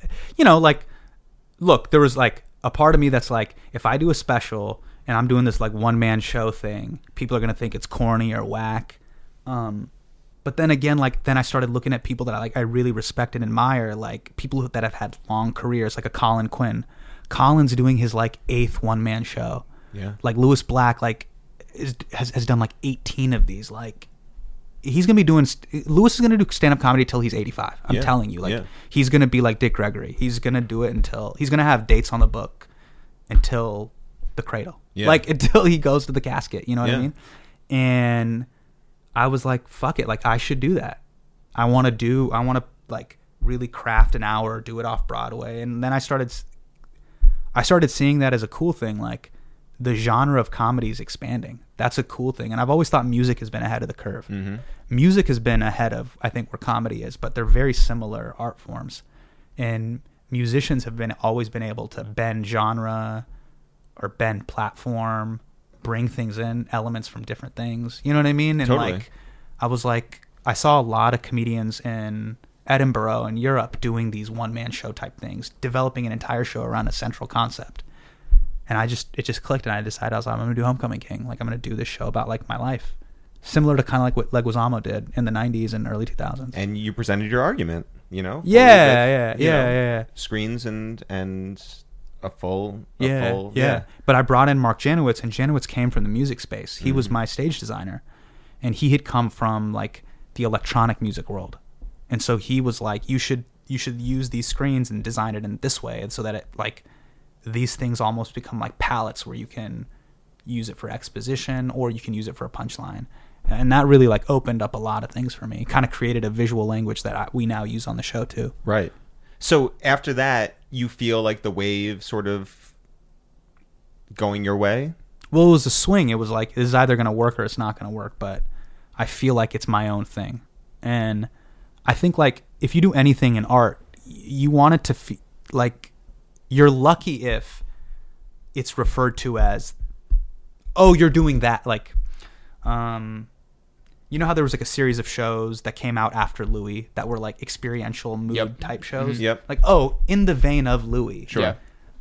look, there was like a part of me that's like, if I do a special and I'm doing this like one-man show thing, people are going to think it's corny or whack. But then again, then I started looking at people that I really respect and admire, like people that have had long careers, like a Colin Quinn. Colin's doing his like 8th one-man show. Yeah. Like Lewis Black, has done like 18 of these. Like he's gonna be doing. Lewis is gonna do stand-up comedy till he's 85. I'm telling you, he's gonna be like Dick Gregory. He's gonna do it until he's gonna have dates on the book until the cradle, until he goes to the casket. You know what I mean? And I was like, fuck it. Like, I should do that. I want to like really craft an hour, do it off Broadway. And then I started seeing that as a cool thing. Like, the genre of comedy is expanding. That's a cool thing. And I've always thought music has been ahead of the curve. Mm-hmm. Music has been ahead of, I think, where comedy is, but they're very similar art forms. And musicians have always been able to bend genre or bend platform, bring things in, elements from different things. You know what I mean? And totally. I saw a lot of comedians in Edinburgh and Europe doing these one-man show type things, developing an entire show around a central concept. And it just clicked, and I decided I'm going to do Homecoming King. Like, I'm going to do this show about like my life, similar to kind of like what Leguizamo did in the 90s and early 2000s. And you presented your argument, you know? Yeah. Screens and a full. But I brought in Mark Janowitz, and Janowitz came from the music space. He was my stage designer, and he had come from like the electronic music world. And so he was like, you should use these screens and design it in this way, and so that it like these things almost become like palettes where you can use it for exposition or you can use it for a punchline. And that really like opened up a lot of things for me. Kind of created a visual language that we now use on the show too. Right. So after that, you feel like the wave sort of going your way? Well, it was a swing. It was like, this is either going to work or it's not going to work, but I feel like it's my own thing. And I think like if you do anything in art, you want it to feel like you're lucky if it's referred to as, oh, you're doing that. Like, you know how there was like a series of shows that came out after Louis that were like experiential mood type shows? Mm-hmm. Yep. Like, oh, in the vein of Louis. Sure.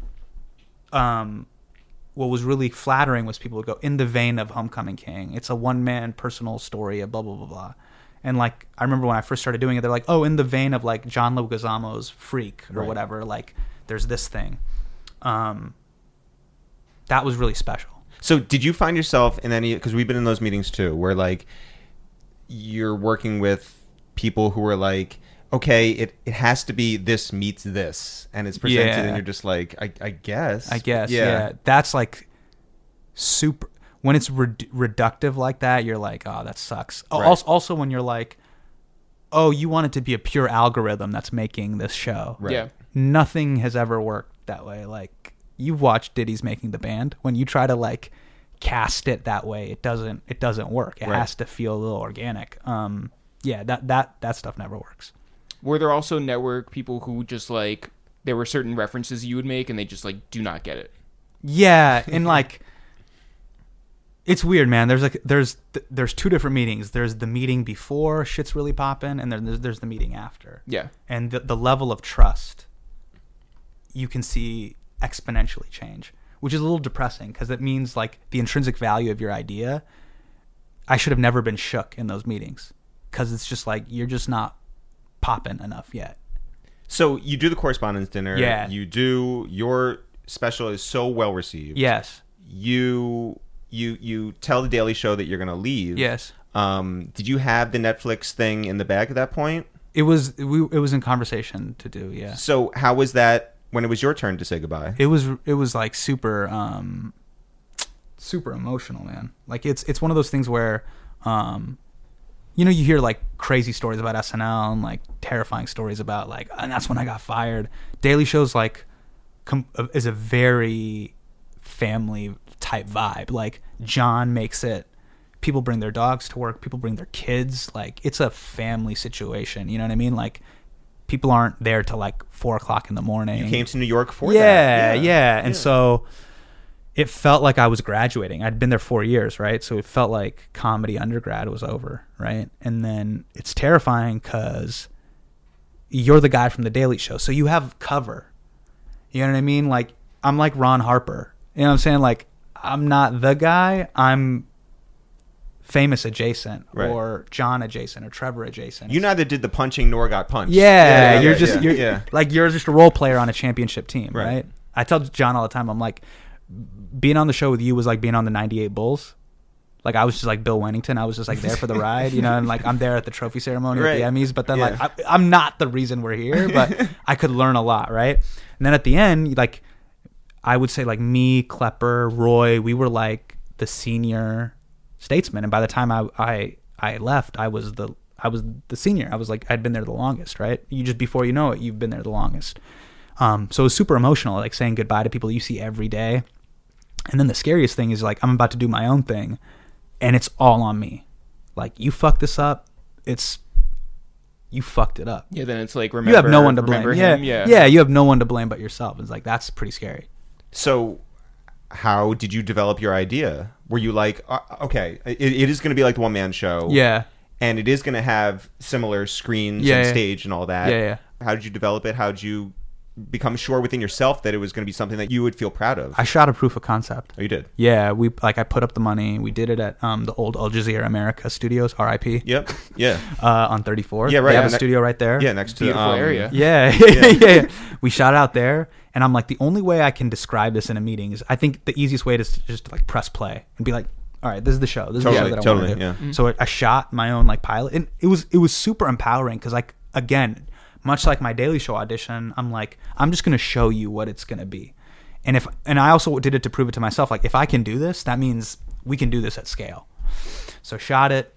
Yeah. What was really flattering was people would go, in the vein of Homecoming King. It's a one-man personal story of blah, blah, blah, blah. And like, I remember when I first started doing it, they're like, oh, in the vein of like John Leguizamo's Freak or whatever. Like, there's this thing. That was really special. So did you find yourself in any, because we've been in those meetings too, where like you're working with people who are like, okay, it has to be this meets this, and it's presented and you're just like, I guess. Yeah. That's like super, when it's reductive like that, you're like, oh, that sucks. Right. Also when you're like, oh, you want it to be a pure algorithm that's making this show. Right. Yeah. Nothing has ever worked that way. Like, you've watched Diddy's Making the Band. When you try to like cast it that way, it doesn't work. It has to feel a little organic. That stuff never works. Were there also network people who just like, there were certain references you would make and they just like do not get it? Yeah, and like, it's weird, man. There's two different meetings. There's the meeting before shit's really popping, and then there's the meeting after. Yeah. And the level of trust you can see exponentially change, which is a little depressing because it means like the intrinsic value of your idea. I should have never been shook in those meetings because it's just like, you're just not popping enough yet. So you do the correspondence dinner. Yeah. You do, your special is so well received. Yes. You tell the Daily Show that you're going to leave. Yes. Did you have the Netflix thing in the bag at that point? It was in conversation to do. Yeah. So how was that when it was your turn to say goodbye? It was like super emotional, man. Like it's one of those things where you know, you hear like crazy stories about SNL and like terrifying stories about like, and that's when I got fired. Daily Show's like is a very family type vibe. Like, John makes it, people bring their dogs to work, people bring their kids. Like, it's a family situation. You know what I mean? Like, people aren't there till like 4:00 in the morning. You came to New York for yeah, that. Yeah. And so it felt like I was graduating. I'd been there 4 years, right? So it felt like comedy undergrad was over, right? And then it's terrifying because you're the guy from The Daily Show. So you have cover. You know what I mean? Like, I'm like Ron Harper. You know what I'm saying? Like, I'm not the guy. I'm famous adjacent, right, or John adjacent, or Trevor adjacent. You neither did the punching nor got punched. Yeah, you're just a role player on a championship team, right? I tell John all the time, I'm like, being on the show with you was like being on the 98 Bulls. Like, I was just like Bill Wennington. I was just like there for the ride, you know, and like I'm there at the trophy ceremony at the Emmys, but then like I'm not the reason we're here, but I could learn a lot, right? And then at the end, like, I would say like me, Klepper, Roy, we were like the senior statesman, and by the time I left, I was the senior. I was like, I'd been there the longest, right? You just, before you know it, you've been there the longest. So it was super emotional, like saying goodbye to people you see every day. And then the scariest thing is like, I'm about to do my own thing, and it's all on me. Like, you fucked this up, you fucked it up. Yeah, then it's like, you have no one to blame. Him. Yeah, you have no one to blame but yourself. It's like, that's pretty scary. So how did you develop your idea? Were you like, okay, it is going to be like the one-man show. Yeah. And it is going to have similar screens and stage and all that. Yeah. How did you develop it? How did you become sure within yourself that it was going to be something that you would feel proud of? I shot a proof of concept. Oh, you did? Yeah, I put up the money. We did it at the old Al Jazeera America Studios, RIP. Yep. Yeah. On 34th. Yeah, right. They have a studio right there. Yeah, next to beautiful area. Yeah. We shot out there, and I'm like, the only way I can describe this in a meeting is, I think the easiest way is to just like press play and be like, all right, this is the show. This is the show that I want to do. Yeah. Mm-hmm. So I shot my own like pilot, and it was super empowering because, like, again, much like my Daily Show audition, I'm like, I'm just going to show you what it's going to be. And I also did it to prove it to myself. Like, if I can do this, that means we can do this at scale. So shot it,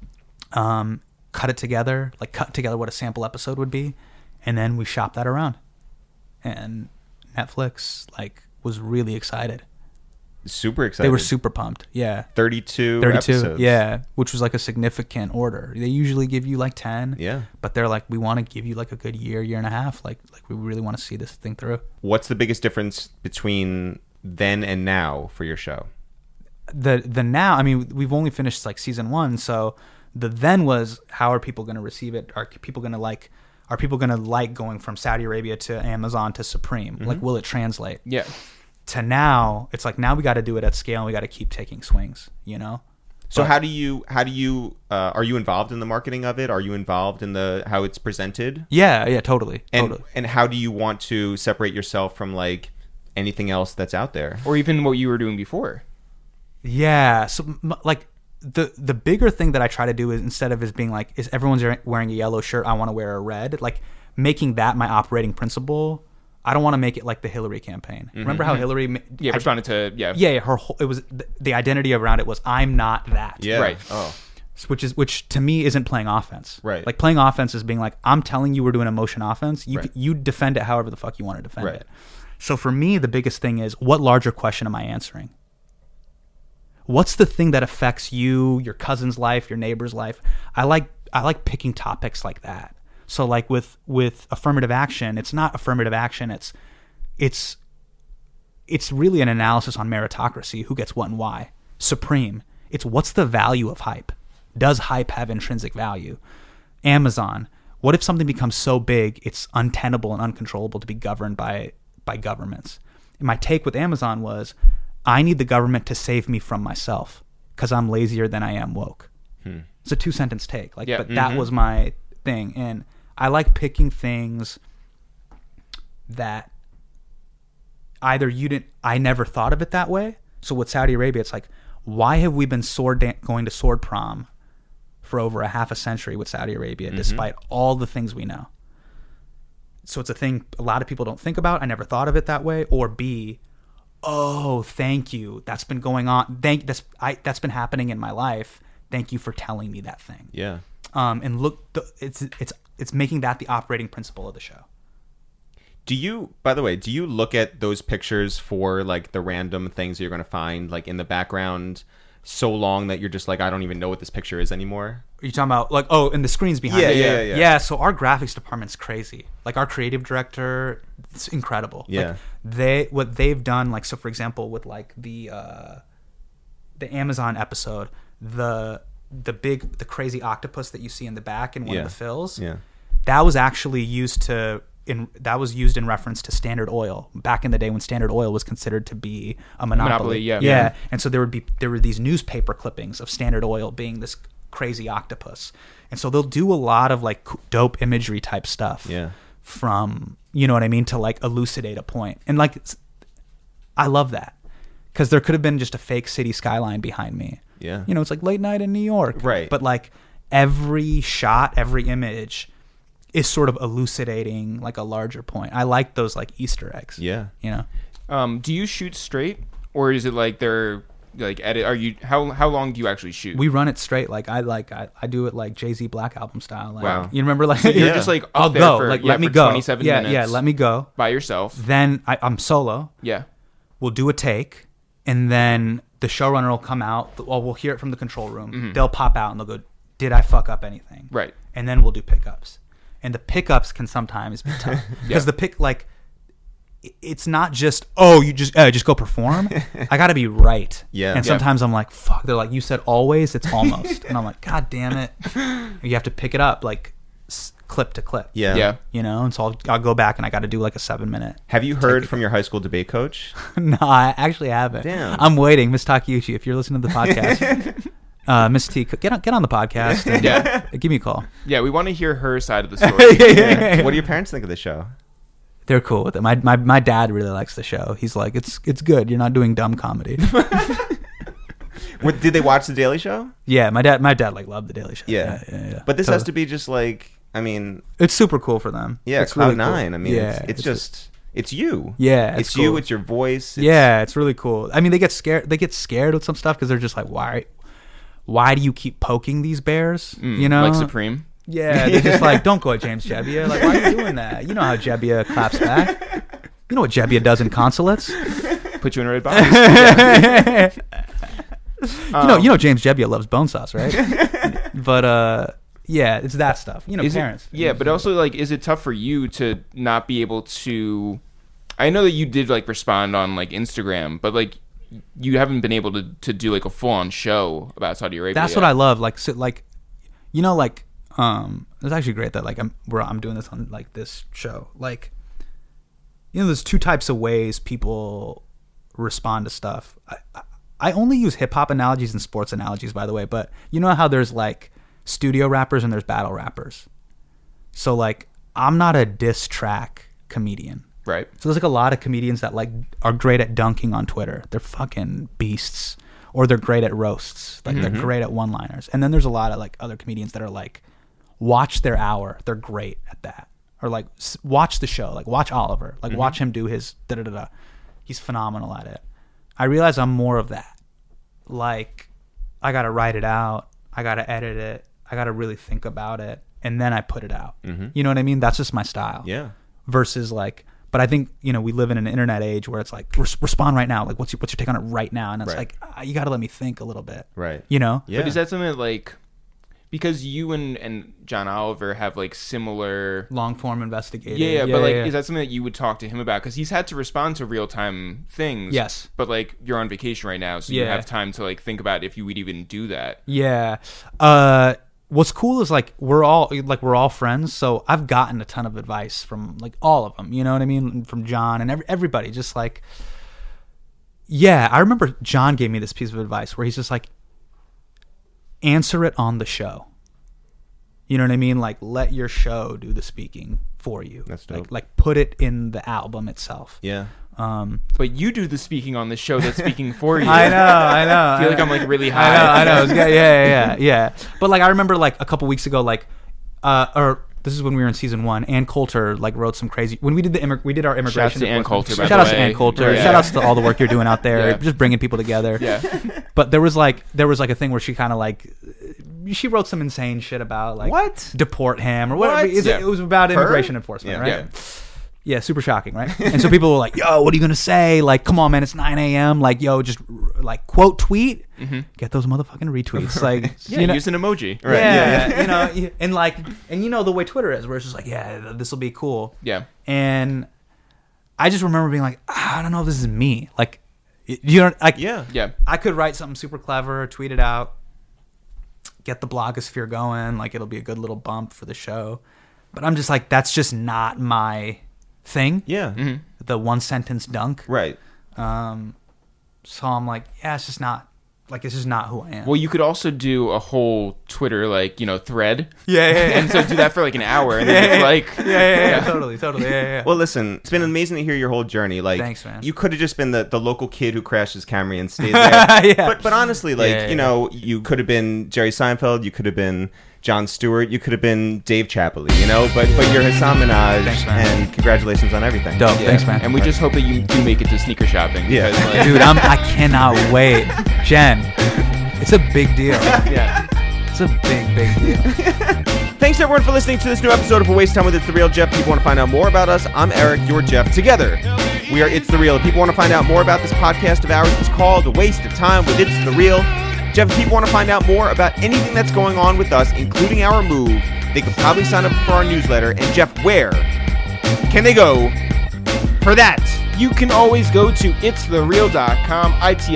cut it together, like cut together what a sample episode would be. And then we shopped that around, and Netflix like was really excited. Super excited. They were super pumped. Yeah. 32 episodes. Yeah, which was like a significant order. They usually give you like 10. Yeah. But they're like, we want to give you like a good year and a half. Like we really want to see this thing through. What's the biggest difference between then and now for your show? The now, I mean, we've only finished like season 1, so the then was, how are people going to receive it? Are people going to like going from Saudi Arabia to Amazon to Supreme? Mm-hmm. Like, will it translate? Yeah. To now, it's like, now we got to do it at scale, and we got to keep taking swings, you know? So how do you are you involved in the marketing of it? Are you involved in how it's presented? Yeah, totally. And how do you want to separate yourself from like anything else that's out there? Or even what you were doing before? Yeah, so like the bigger thing that I try to do is, instead of being like, is everyone's wearing a yellow shirt, I want to wear a red, like making that my operating principle. I don't want to make it like the Hillary campaign. Mm-hmm. Remember how Hillary responded to her whole, it was the identity around it was, I'm not that. Yeah. Right. Oh. Which to me isn't playing offense. Right. Like, playing offense is being like, I'm telling you we're doing a motion offense. You defend it however the fuck you want to defend it. So for me, the biggest thing is, what larger question am I answering? What's the thing that affects you, your cousin's life, your neighbor's life? I like picking topics like that. So like with affirmative action, it's not affirmative action. It's really an analysis on meritocracy, who gets what and why. Supreme, it's what's the value of hype? Does hype have intrinsic value? Amazon, what if something becomes so big it's untenable and uncontrollable to be governed by governments? And my take with Amazon was, I need the government to save me from myself because I'm lazier than I am woke. It's a 2-sentence take, like, but that was my thing. And I like picking things that either I never thought of it that way. So with Saudi Arabia, it's like, why have we been going to sword prom for over a half a century with Saudi Arabia, despite all the things we know? So it's a thing a lot of people don't think about. I never thought of it that way. Or B, oh, thank you. That's been going on. That's been happening in my life. Thank you for telling me that thing. Yeah. And look, it's making that the operating principle of the show. By the way, do you look at those pictures for like the random things that you're going to find like in the background so long that you're just like, I don't even know what this picture is anymore? Are you talking about like, and the screens behind it? Yeah, so our graphics department's crazy. Like our creative director, it's incredible. Yeah. Like what they've done, like, so for example, with like the Amazon episode, the crazy octopus that you see in the back in one of the fills. Yeah. That was actually used in reference to Standard Oil back in the day when Standard Oil was considered to be a monopoly. Yeah. And so there were these newspaper clippings of Standard Oil being this crazy octopus, and so they'll do a lot of like dope imagery type stuff. Yeah. From, you know what I mean, to like elucidate a point, and like I love that because there could have been just a fake city skyline behind me. Yeah. You know, it's like late night in New York. Right. But like every shot, every image is sort of elucidating like a larger point. I like those like Easter eggs. Yeah. You know? Do you shoot straight, or is it like they're like edit? Are you how long do you actually shoot? We run it straight. Like I do it like Jay-Z Black Album style. Like, Wow. You remember like You're just like I'll up there go. for, Like let me for go. 27 yeah, minutes. yeah. Let me go. By yourself. Then I'm solo. Yeah. We'll do a take, and then the showrunner will come out. Well, we'll hear it from the control room. Mm-hmm. They'll pop out and they'll go, "Did I fuck up anything?" Right. And then we'll do pickups. And the pickups can sometimes be tough because the pick, like, it's not just you just go perform. I got to be right. Yeah. And sometimes I'm like, fuck. They're like, you said always. It's almost. And I'm like, God damn it. You have to pick it up like clip to clip. Yeah. Yeah. You know. And so I'll go back and I got to do like a 7-minute. Have you heard from your high school debate coach? No, I actually haven't. Damn. I'm waiting, Miss Takeuchi. If you're listening to the podcast. Miss T, get on the podcast and give me a call. Yeah, we want to hear her side of the story. What do your parents think of the show? They're cool with it. My dad really likes the show. He's like, it's good. You're not doing dumb comedy. Did they watch The Daily Show? Yeah, my dad like loved The Daily Show. Yeah. But this has to be just like, I mean, it's super cool for them. yeah, it's Cloud really Nine. cool. I mean, Yeah, it's just it's you. Yeah, it's cool. you. It's your voice. It's really cool. I mean, they get scared with some stuff because they're just like, why do you keep poking these bears? You know, Like Supreme. Yeah, they're just like, don't go at James Jebbia. Like, why are you doing that? You know how Jebbia claps back. You know what Jebbia does in consulates. Put you in a red box. You know James Jebbia loves bone sauce, right? But yeah, it's that stuff. You know, Is parents. Yeah, but also like, is it tough for you to not be able to? I know that you did like respond on like Instagram, but like you haven't been able to do like a full on show about Saudi Arabia. That's yet. what I love. Like, so, like, you know, like, it's actually great that like I'm doing this on like this show. Like, you know, there's two types of ways people respond to stuff. I only use hip hop analogies and sports analogies, by the way. But you know how there's like studio rappers and there's battle rappers. So like, I'm not a diss track comedian. Right. So there's like a lot of comedians that like are great at dunking on Twitter. They're fucking beasts. Or they're great at roasts. Like they're great at one-liners. And then there's a lot of like other comedians that are like, watch their hour. They're great at that. Or like watch the show. Like watch Oliver. Like watch him do his da-da-da-da. He's phenomenal at it. I realize I'm more of that. Like, I got to write it out. I got to edit it. I got to really think about it. And then I put it out. You know what I mean? That's just my style. Yeah. Versus like, but I think, you know, we live in an internet age where it's like, respond right now. Like, what's your take on it right now? And it's like, you got to let me think a little bit. Right. You know? Yeah. But is that something that like, because you and John Oliver have like similar Long form investigative. but like, is that something that you would talk to him about? Because he's had to respond to real time things. Yes. But like, you're on vacation right now, so you have time to like think about if you would even do that. Yeah. What's cool is like we're all friends, so I've gotten a ton of advice from like all of them. You know what I mean? From John and everybody. Just like, yeah, I remember John gave me this piece of advice where he's just like, answer it on the show. You know what I mean? Like, let your show do the speaking for you. That's dope. Like put it in the album itself. Yeah. But you do the speaking on the show that's speaking for you. I know. I feel like I'm like really high. I know. Yeah. But like, I remember like a couple weeks ago, like, or this is when we were in season 1. Ann Coulter like wrote some crazy when we did our immigration. Shouts to Ann Coulter. Shout outs to Ann Coulter. Yeah. Shout outs to all the work you're doing out there, Yeah. just bringing people together. Yeah. But there was like a thing where she kind of like she wrote some insane shit about like What? deport him or whatever. What? It was about Her? immigration enforcement, Yeah. right? Yeah, super shocking, right? And so people were like, yo, what are you going to say? Like, come on, man, it's 9 a.m. Like, yo, just like quote tweet, get those motherfucking retweets. Like, use an emoji. Right. Yeah, and you know the way Twitter is, where it's just like, yeah, this will be cool. Yeah. And I just remember being like, I don't know if this is me. Like, you know, like, Yeah. I could write something super clever, tweet it out, get the blogosphere going. Like, it'll be a good little bump for the show. But I'm just like, that's just not my thing. Yeah. The one sentence dunk. Right. So I'm like, yeah, it's just not who I am. Well, you could also do a whole Twitter, like, thread. Yeah. And so do that for like an hour. And then it's like... Yeah, totally. Yeah. Well, listen, it's been amazing to hear your whole journey. Like, Thanks, man. You could have just been the local kid who crashed his Camry and stayed there. Yeah. But honestly, like, Yeah. You could have been Jerry Seinfeld. You could have been Jon Stewart. You could have been Dave Chappelle, But you're Hasan Minhaj. Thanks, man. And congratulations on everything. Dope. Yeah. Thanks, man. And we just hope that you do make it to sneaker shopping. Yeah. because, like, Dude, I cannot wait. Jen, it's a big deal. yeah. It's a big deal. Thanks, everyone, for listening to this new episode of A Waste Time with It's The Real. Jeff, people want to find out more about us. I'm Eric, you're Jeff. Together, we are It's The Real. If people want to find out more about this podcast of ours, it's called A Waste of Time with It's The Real. Jeff, if people want to find out more about anything that's going on with us, including our move, they could probably sign up for our newsletter. And Jeff, where can they go for that? You can always go to itsthereal.com,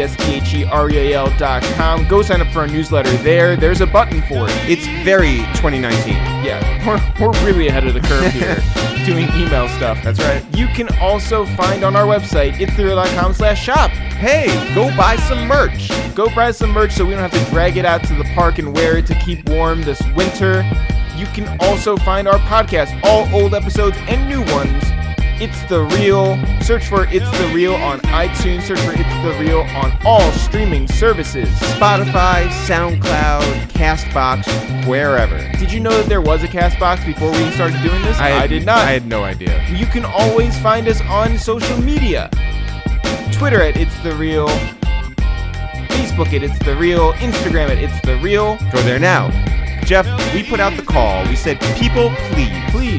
ITSTHEREAL.com. Go sign up for our newsletter there. There's a button for it. It's very 2019. Yeah, we're really ahead of the curve here doing email stuff. That's right. You can also find on our website, itsthereal.com/shop. Hey, go buy some merch. Go buy some merch so we don't have to drag it out to the park and wear it to keep warm this winter. You can also find our podcast, all old episodes and new ones. It's The Real. Search for It's The Real on iTunes. Search for It's The Real on all streaming services. Spotify, SoundCloud, CastBox, wherever. Did you know that there was a CastBox before we started doing this? I did not. I had no idea. You can always find us on social media. Twitter at It's The Real. Facebook at It's The Real. Instagram at It's The Real. Go there now. Jeff, we put out the call. We said, people, please.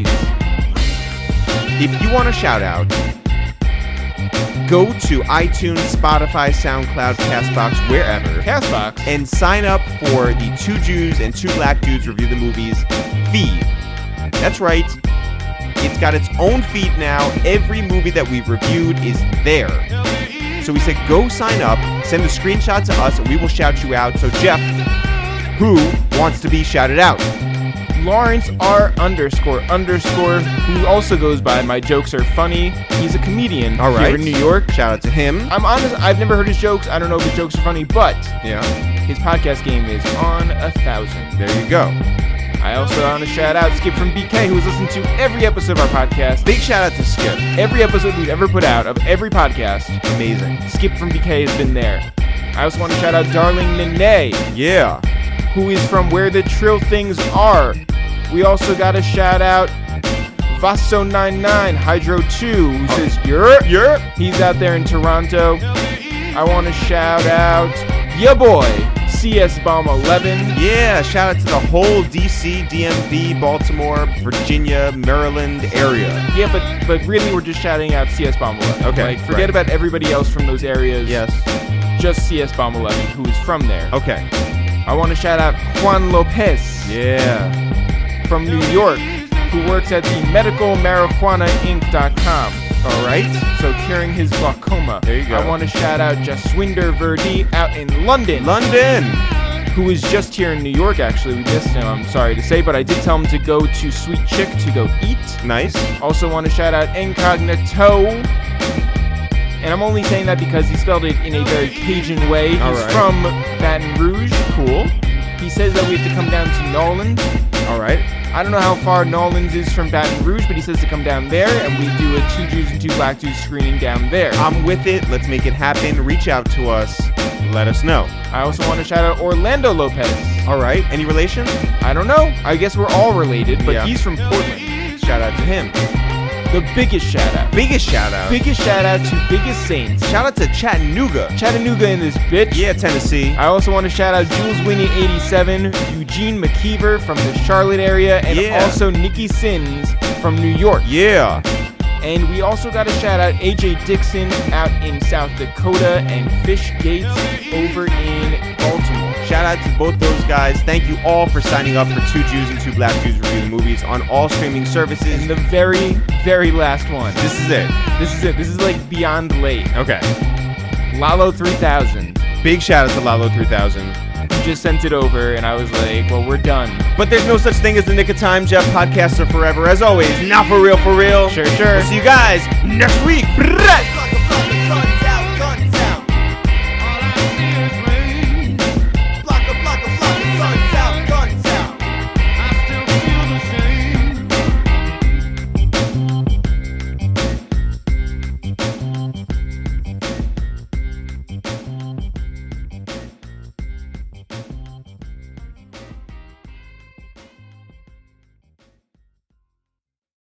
If you want a shout out, go to iTunes, Spotify, SoundCloud, CastBox, wherever. CastBox. And sign up for the Two Jews and Two Black Dudes Review the Movies feed. That's right. It's got its own feed now. Every movie that we've reviewed is there. So we said, go sign up, send a screenshot to us, and we will shout you out. So Jeff, who wants to be shouted out? Lawrence R __, who also goes by My Jokes Are Funny. He's a comedian All right. here in New York. Shout out to him. I'm honest, I've never heard his jokes. I don't know if his jokes are funny, but Yeah. his podcast game is on 1,000. There you go. I also want to shout out Skip from BK, who has listened to every episode of our podcast. Big shout out to Skip. Every episode we've ever put out of every podcast, Amazing. Skip from BK has been there. I also want to shout out Darling Nene, Yeah. who is from Where the Trill Things Are. We also got a shout out Vaso99 Hydro 2, who says you're. He's out there in Toronto. I want to shout out ya boy CS Bomb 11. Yeah, shout out to the whole DC, DMV, Baltimore, Virginia, Maryland area. Yeah, but really we're just shouting out CS Bomb 11. Okay, Like, forget right. about everybody else from those areas. Yes. Just CS Bomb 11, who is from there. Okay. I want to shout out Juan Lopez Yeah. from New York, who works at the medicalmarijuanainc.com. All right. So curing his glaucoma. There you go. I want to shout out Jaswinder Verdi out in London, London. who is just here in New York, actually. We missed him, I'm sorry to say, but I did tell him to go to Sweet Chick to go eat. Nice. Also want to shout out Incognito. And I'm only saying that because he spelled it in a very Cajun way. He's All right. from Baton Rouge. Cool. He says that we have to come down to Nolans. All right. I don't know how far Nolans is from Baton Rouge, but he says to come down there, and we do a Two Jews and Two Black Dudes screening down there. I'm with it. Let's make it happen. Reach out to us. Let us know. I also want to shout out Orlando Lopez. All right. Any relation? I don't know. I guess we're all related, but Yeah. he's from Portland. Shout out to him. The biggest shout out. Biggest shout out. Biggest shout out to Biggest Saints. Shout out to Chattanooga. Chattanooga in this bitch. Yeah, Tennessee. I also want to shout out Jules Winnie 87, Eugene McKeever from the Charlotte area, and Yeah. also Nikki Sins from New York. Yeah. And we also got a shout out AJ Dixon out in South Dakota and Fish Gates over in Baltimore. Shout out to both those guys. Thank you all for signing up for Two Jews and Two Black Jews Review the Movies on all streaming services. And the very, very last one. This is it. This is like beyond late. Okay. Lalo 3000. Big shout out to Lalo 3000. He just sent it over, and I was like, well, we're done. But there's no such thing as the nick of time, Jeff. Podcasts are forever. As always, not for real, for real. Sure. We'll see you guys next week.